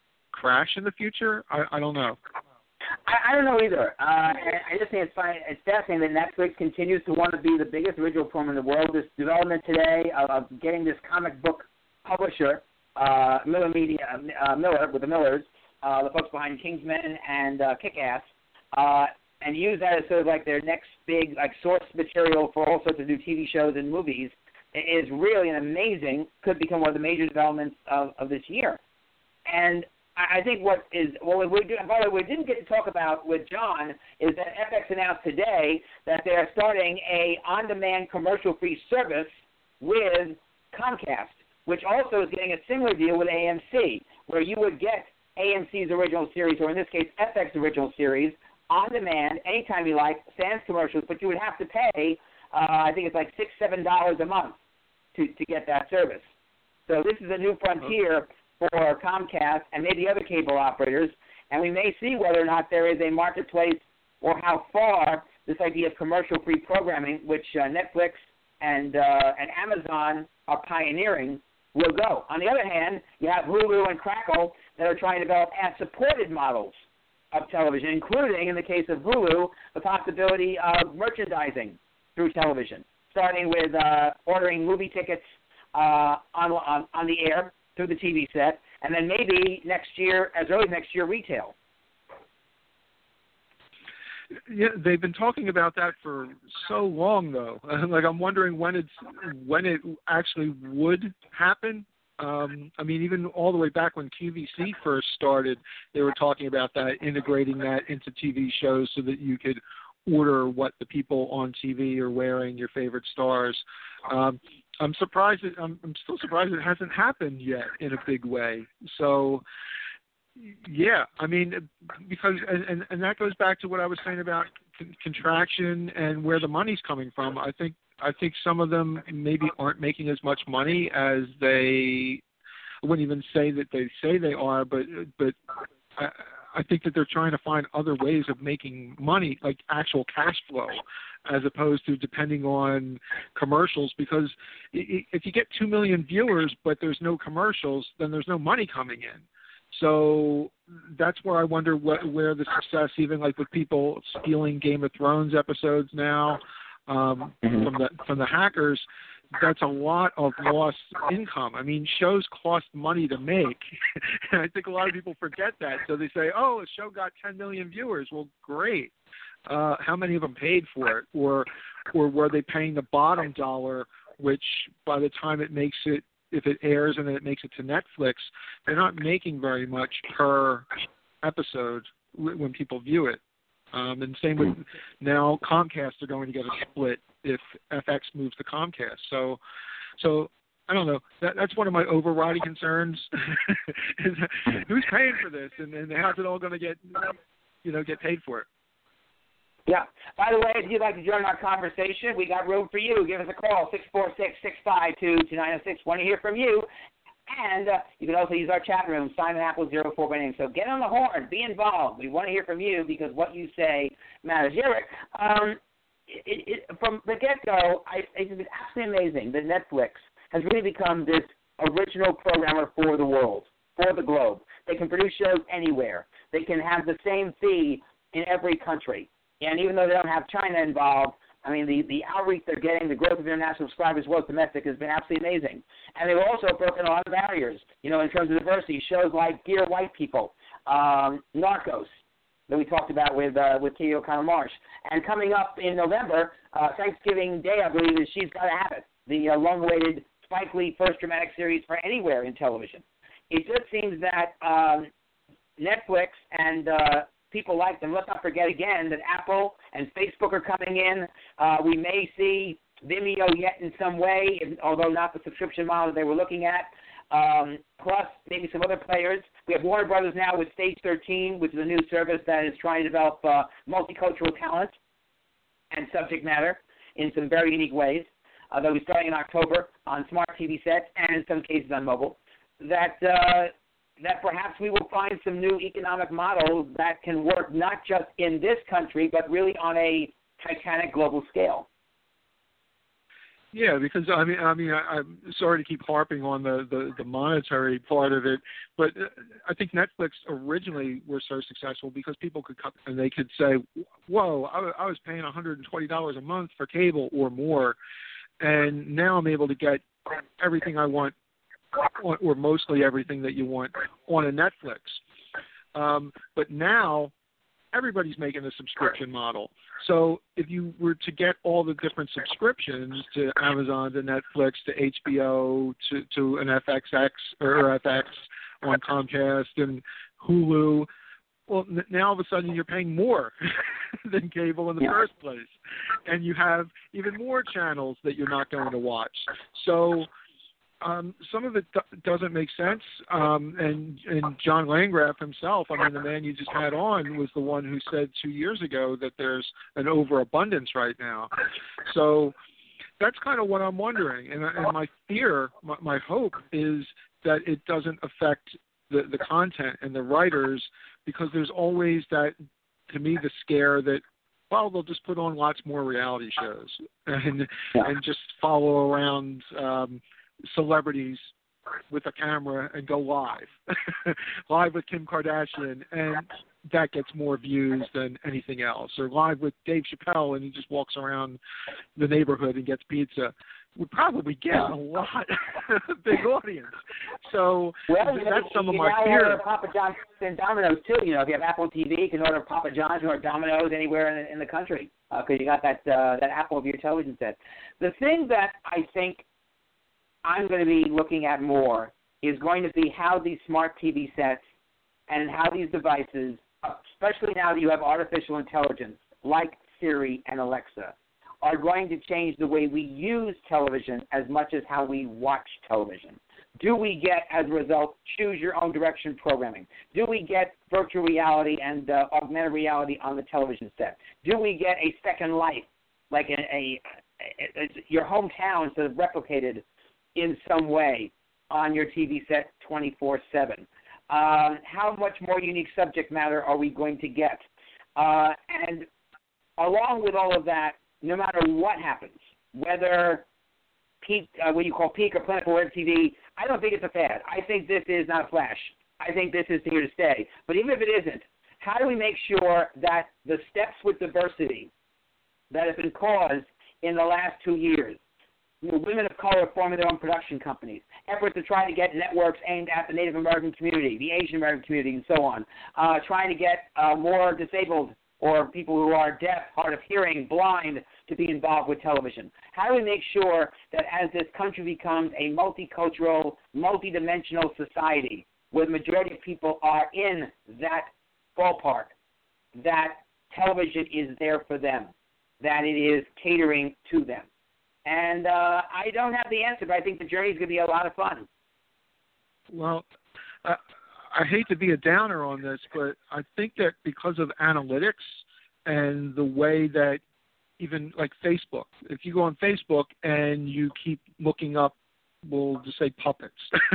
crash in the future. I, I don't know. I, I don't know either. Uh, I just think it's fine. It's fascinating that Netflix continues to want to be the biggest original program in the world. This development today of, of getting this comic book publisher, uh, Miller Media, uh, Miller with the Millers, uh, the folks behind Kingsman and uh, Kick-Ass, uh, and use that as sort of like their next big like source material for all sorts of new T V shows and movies is really an amazing, could become one of the major developments of, of this year. And I think what is, well, we, do, by the way, we didn't get to talk about with John is that F X announced today that they're starting a on-demand commercial-free service with Comcast, which also is getting a similar deal with A M C, where you would get A M C's original series, or in this case, F X original series, on demand, anytime you like, sans commercials, but you would have to pay, uh, I think it's like six, seven dollars a month to, to get that service. So this is a new frontier for Comcast and maybe other cable operators, and we may see whether or not there is a marketplace or how far this idea of commercial-free programming, which uh, Netflix and uh, and Amazon are pioneering, will go. On the other hand, you have Hulu and Crackle that are trying to develop ad-supported models of television, including, in the case of Hulu, the possibility of merchandising through television, starting with uh, ordering movie tickets uh, on, on on the air through the T V set, and then maybe next year, as early as next year, retail. Yeah, they've been talking about that for so long, though. Like, I'm wondering when it's when it actually would happen. Um, I mean, even all the way back when Q V C first started, they were talking about that, integrating that into T V shows so that you could order what the people on T V are wearing, your favorite stars. Um, I'm surprised. It, I'm, I'm still surprised it hasn't happened yet in a big way. So. Yeah, I mean, because and, and, and that goes back to what I was saying about con- contraction and where the money's coming from. I think I think some of them maybe aren't making as much money as they. I wouldn't even say that they say they are, but but I, I think that they're trying to find other ways of making money, like actual cash flow, as opposed to depending on commercials. Because if you get two million viewers but there's no commercials, then there's no money coming in. So that's where I wonder what, where the success, even like with people stealing Game of Thrones episodes now um, mm-hmm. from the from the hackers, that's a lot of lost income. I mean, shows cost money to make, and I think a lot of people forget that. So they say, "Oh, a show got ten million viewers." Well, great. Uh, how many of them paid for it, or or were they paying the bottom dollar, which by the time it makes it if it airs and then it makes it to Netflix, they're not making very much per episode when people view it. Um, and same with now Comcast are going to get a split if F X moves to Comcast. So, so I don't know. That, that's one of my overriding concerns. is who's paying for this, and, and how's it all going to get, you know, get paid for it? Yeah. By the way, if you'd like to join our conversation, we got room for you. Give us a call, six four six, six five two, two nine zero six. Want to hear from you. And uh, you can also use our chat room, Simon Apple zero four by name. So get on the horn. Be involved. We want to hear from you because what you say matters. Eric, um, it, it, from the get-go, I, it's been absolutely amazing that Netflix has really become this original programmer for the world, for the globe. They can produce shows anywhere. They can have the same fee in every country. And even though they don't have China involved, I mean, the, the outreach they're getting, the growth of international subscribers, as well as domestic, has been absolutely amazing. And they've also broken a lot of barriers, you know, in terms of diversity. Shows like Dear White People, um, Narcos, that we talked about with uh, with Katie O'Connell Marsh. And coming up in November, uh, Thanksgiving Day, I believe, is She's Gotta Have It, the uh, long-awaited Spike Lee first dramatic series for anywhere in television. It just seems that um, Netflix and uh, people like them. Let's not forget again that Apple and Facebook are coming in. Uh, we may see Vimeo yet in some way, although not the subscription model they were looking at. Um, plus, maybe some other players. We have Warner Brothers now with Stage thirteen, which is a new service that is trying to develop uh, multicultural talent and subject matter in some very unique ways. Uh, they'll be starting in October on smart T V sets and in some cases on mobile. That uh, that perhaps we will find some new economic models that can work not just in this country, but really on a titanic global scale. Yeah, because I mean, I mean, I, I'm sorry to keep harping on the, the, the monetary part of it, but I think Netflix originally were so successful because people could come and they could say, "Whoa, I, I was paying one hundred twenty dollars a month for cable or more, and now I'm able to get everything I want." Or mostly everything that you want on a Netflix. Um, but now everybody's making a subscription model. So if you were to get all the different subscriptions to Amazon, to Netflix, to H B O, to, to an F X X or F X on Comcast and Hulu, well, n- now all of a sudden you're paying more than cable in the yeah. first place. And you have even more channels that you're not going to watch. So Um, some of it d- doesn't make sense, um, and, and John Landgraf himself, I mean, the man you just had on, was the one who said two years ago that there's an overabundance right now. So that's kind of what I'm wondering, and, and my fear, my, my hope is that it doesn't affect the, the content and the writers, because there's always that, to me, the scare that, well, they'll just put on lots more reality shows and, and just follow around um, celebrities with a camera and go live, live with Kim Kardashian, and that gets more views than anything else. Or live with Dave Chappelle, and he just walks around the neighborhood and gets pizza. Would probably get a lot big audience. So well, that's you know, some you of my now fear. Order Papa John's and Domino's too. You know, if you have Apple T V, you can order Papa John's or Domino's anywhere in the, in the country because uh, you got that uh, that Apple of your television set. The thing that I think I'm going to be looking at more is going to be how these smart T V sets and how these devices, especially now that you have artificial intelligence like Siri and Alexa, are going to change the way we use television as much as how we watch television. Do we get, as a result, choose your own direction programming? Do we get virtual reality and uh, augmented reality on the television set? Do we get a second life, like a, a, a, a your hometown sort of replicated in some way on your T V set twenty-four seven? Um, how much more unique subject matter are we going to get? Uh, and along with all of that, no matter what happens, whether peak, uh, what you call peak or plentiful web T V, I don't think it's a fad. I think this is not a flash. I think this is here to stay. But even if it isn't, how do we make sure that the steps with diversity that have been caused in the last two years, you know, women of color forming their own production companies, efforts to try to get networks aimed at the Native American community, the Asian American community, and so on, uh, trying to get uh, more disabled or people who are deaf, hard of hearing, blind, to be involved with television? How do we make sure that as this country becomes a multicultural, multidimensional society where the majority of people are in that ballpark, that television is there for them, that it is catering to them? And uh, I don't have the answer, but I think the journey is going to be a lot of fun. Well, uh, I hate to be a downer on this, but I think that because of analytics and the way that even like Facebook, if you go on Facebook and you keep looking up, we'll just say puppets,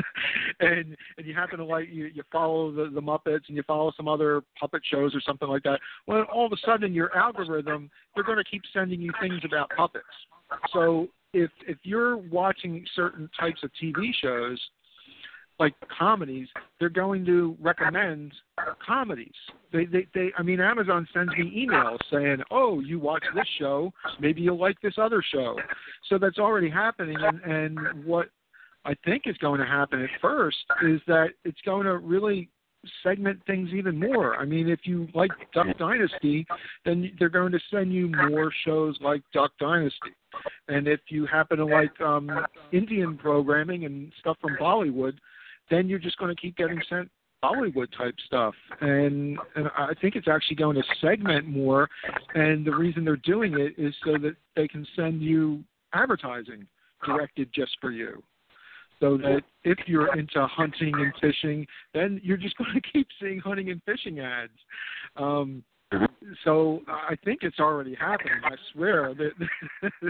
and and you happen to like, you, you follow the, the Muppets and you follow some other puppet shows or something like that, well, all of a sudden your algorithm, they're going to keep sending you things about puppets. So if if you're watching certain types of T V shows, like comedies, they're going to recommend comedies. They, they, they, I mean, Amazon sends me emails saying, oh, you watch this show, maybe you'll like this other show. So that's already happening, and, and what I think is going to happen at first is that it's going to really segment things even more. I mean, if you like Duck Dynasty, then they're going to send you more shows like Duck Dynasty. And if you happen to like um, Indian programming and stuff from Bollywood, then you're just going to keep getting sent Bollywood-type stuff. And, and I think it's actually going to segment more, and the reason they're doing it is so that they can send you advertising directed just for you. So that if you're into hunting and fishing, then you're just going to keep seeing hunting and fishing ads. Um, so I think it's already happening. I swear that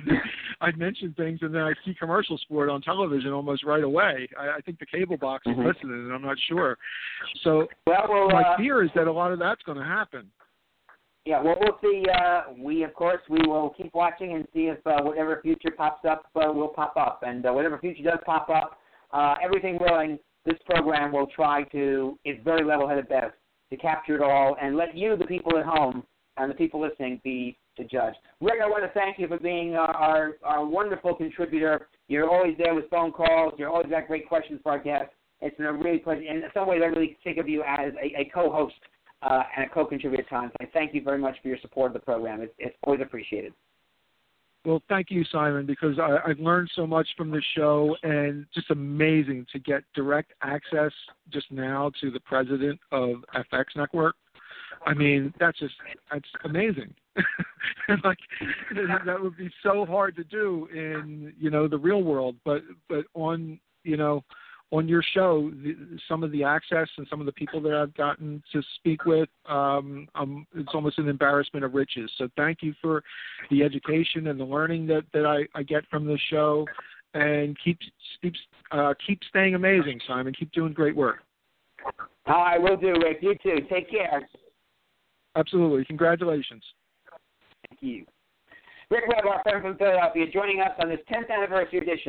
I mention things and then I see commercials for it on television almost right away. I, I think the cable box is mm-hmm. listening, and I'm not sure. So well, well, my uh, fear is that a lot of that's going to happen. Yeah, well, we'll see. Uh, we, of course, we will keep watching and see if uh, whatever future pops up uh, will pop up. And uh, whatever future does pop up, uh, everything willing, this program will try to, it's very level-headed best, to capture it all and let you, the people at home, and the people listening, be the judge. Rick, I want to thank you for being our, our, our wonderful contributor. You're always there with phone calls. You're always got great questions for our guests. It's been a really pleasure. In some ways, I really think of you as a, a co-host uh, and a co-contributor at times. I thank you very much for your support of the program. It's, it's always appreciated. Well, thank you, Simon, because I, I've learned so much from this show, and just amazing to get direct access just now to the president of F X Network. I mean, that's just, that's amazing. Like, that would be so hard to do in, you know, the real world, but, but on, you know, on your show, the, some of the access and some of the people that I've gotten to speak with, um, um, it's almost an embarrassment of riches. So thank you for the education and the learning that, that I, I get from this show. And keep keep, uh, keep staying amazing, Simon. Keep doing great work. Oh, I will do, Rick. You too. Take care. Absolutely. Congratulations. Thank you. Rick Webb, our friend from Philadelphia, joining us on this tenth anniversary edition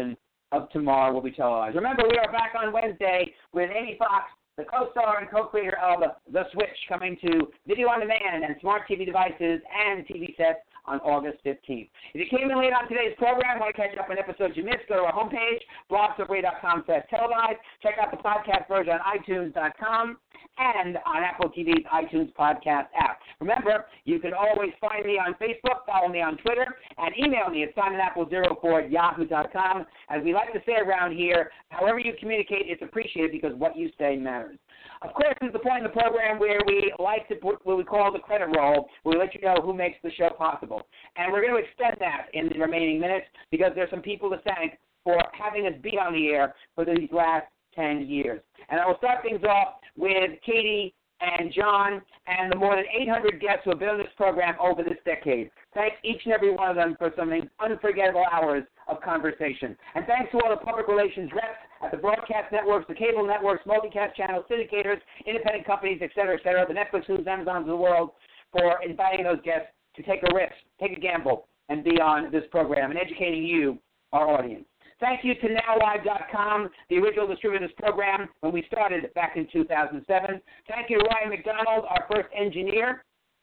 of Tomorrow Will Be Televised. Remember, we are back on Wednesday with Amy Fox, the co-star and co-creator of The Switch, coming to video on demand and smart T V devices and T V sets on August fifteenth. If you came in late on today's program, want to catch up on episodes you missed, go to our homepage, blog talk radio dot com slash televised. Check out the podcast version on i tunes dot com and on Apple T V's iTunes podcast app. Remember, you can always find me on Facebook, follow me on Twitter, and email me at simon apple zero four at yahoo dot com. As we like to say around here, however you communicate, it's appreciated because what you say matters. Of course, this is the point in the program where we like to put what we call the credit roll, where we let you know who makes the show possible. And we're going to extend that in the remaining minutes because there's some people to thank for having us be on the air for these last ten years. And I will start things off with Katie and John and the more than eight hundred guests who have been on this program over this decade. Thanks each and every one of them for some unforgettable hours of conversation. And thanks to all the public relations reps at the broadcast networks, the cable networks, multicast channels, syndicators, independent companies, et cetera, et cetera, the Netflix, Hulu's, Amazons of the world, for inviting those guests to take a risk, take a gamble, and be on this program and educating you, our audience. Thank you to now live dot com, the original distributor of this program when we started back in two thousand seven. Thank you to Ryan McDonald, our first engineer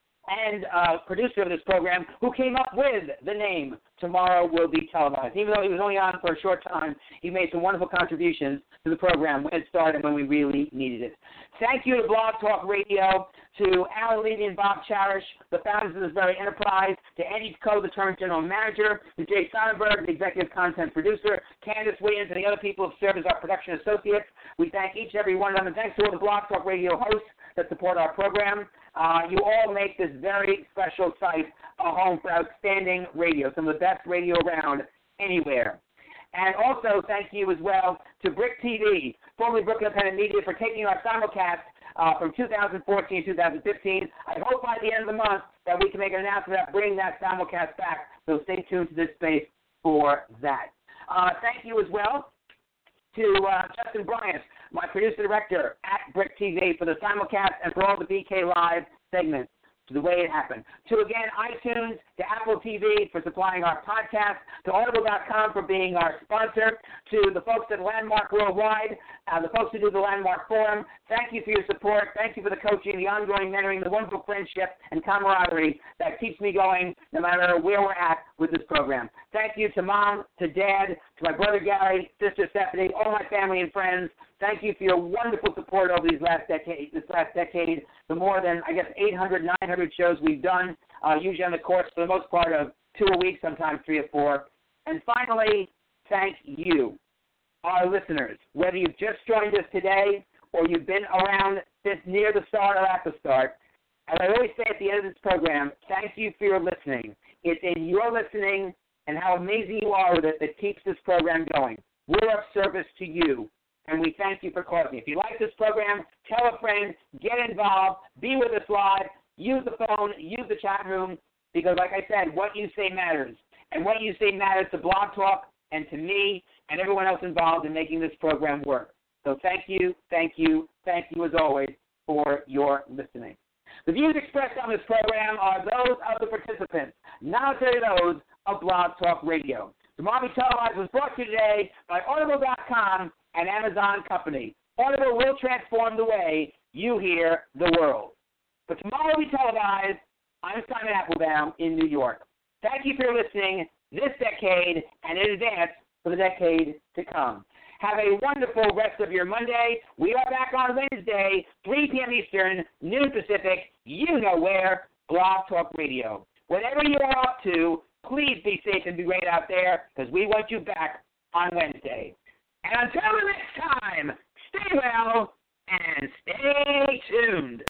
and uh, producer of this program, who came up with the name Tomorrow Will Be Televised. Even though he was only on for a short time, he made some wonderful contributions to the program when it started, when we really needed it. Thank you to Blog Talk Radio, to Alan Levy and Bob Cherish, the founders of this very enterprise, to Andy Coe, the term general manager, to Jay Sonnenberg, the executive content producer, Candace Williams, and the other people who serve as our production associates. We thank each and every one of them, and thanks to all the Blog Talk Radio hosts that support our program. Uh, you all make this very special site a home for outstanding radio, some of the best radio around anywhere. And also thank you as well to Brick T V, formerly Brooklyn Independent Media, for taking our simulcast uh, from two thousand fourteen to two thousand fifteen. I hope by the end of the month that we can make an announcement about bringing that simulcast back, so stay tuned to this space for that. Uh, thank you as well to uh, Justin Bryant, my producer-director at Brick T V, for the simulcast and for all the B K Live segments, to the way it happened. To, again, iTunes, to Apple T V for supplying our podcast, to audible dot com for being our sponsor, to the folks at Landmark Worldwide, uh, the folks who do the Landmark Forum. Thank you for your support. Thank you for the coaching, the ongoing mentoring, the wonderful friendship and camaraderie that keeps me going no matter where we're at with this program. Thank you to Mom, to Dad, to my brother Gary, sister Stephanie, all my family and friends. Thank you for your wonderful support over these last decade, this last decade, the more than, I guess, eight hundred, nine hundred shows we've done, uh, usually on the course, for the most part, of two a week, sometimes three or four. And finally, thank you, our listeners, whether you've just joined us today or you've been around since near the start or at the start. As I always say at the end of this program, thank you for your listening. It's in your listening and how amazing you are with it that keeps this program going. We're of service to you, and we thank you for causing. If you like this program, tell a friend, get involved, be with us live, use the phone, use the chat room, because like I said, what you say matters. And what you say matters to Blog Talk and to me and everyone else involved in making this program work. So thank you, thank you, thank you as always for your listening. The views expressed on this program are those of the participants, not necessarily those of Blog Talk Radio. Tomorrow Will Be Televised was brought to you today by audible dot com and Amazon Company. Audible will transform the way you hear the world. But Tomorrow Will Be Televised, I'm Simon Applebaum in New York. Thank you for listening this decade and in advance for the decade to come. Have a wonderful rest of your Monday. We are back on Wednesday, three p.m. Eastern, noon Pacific, you know where, Blog Talk Radio. Whatever you are up to, please be safe and be great out there, because we want you back on Wednesday. And until the next time, stay well and stay tuned.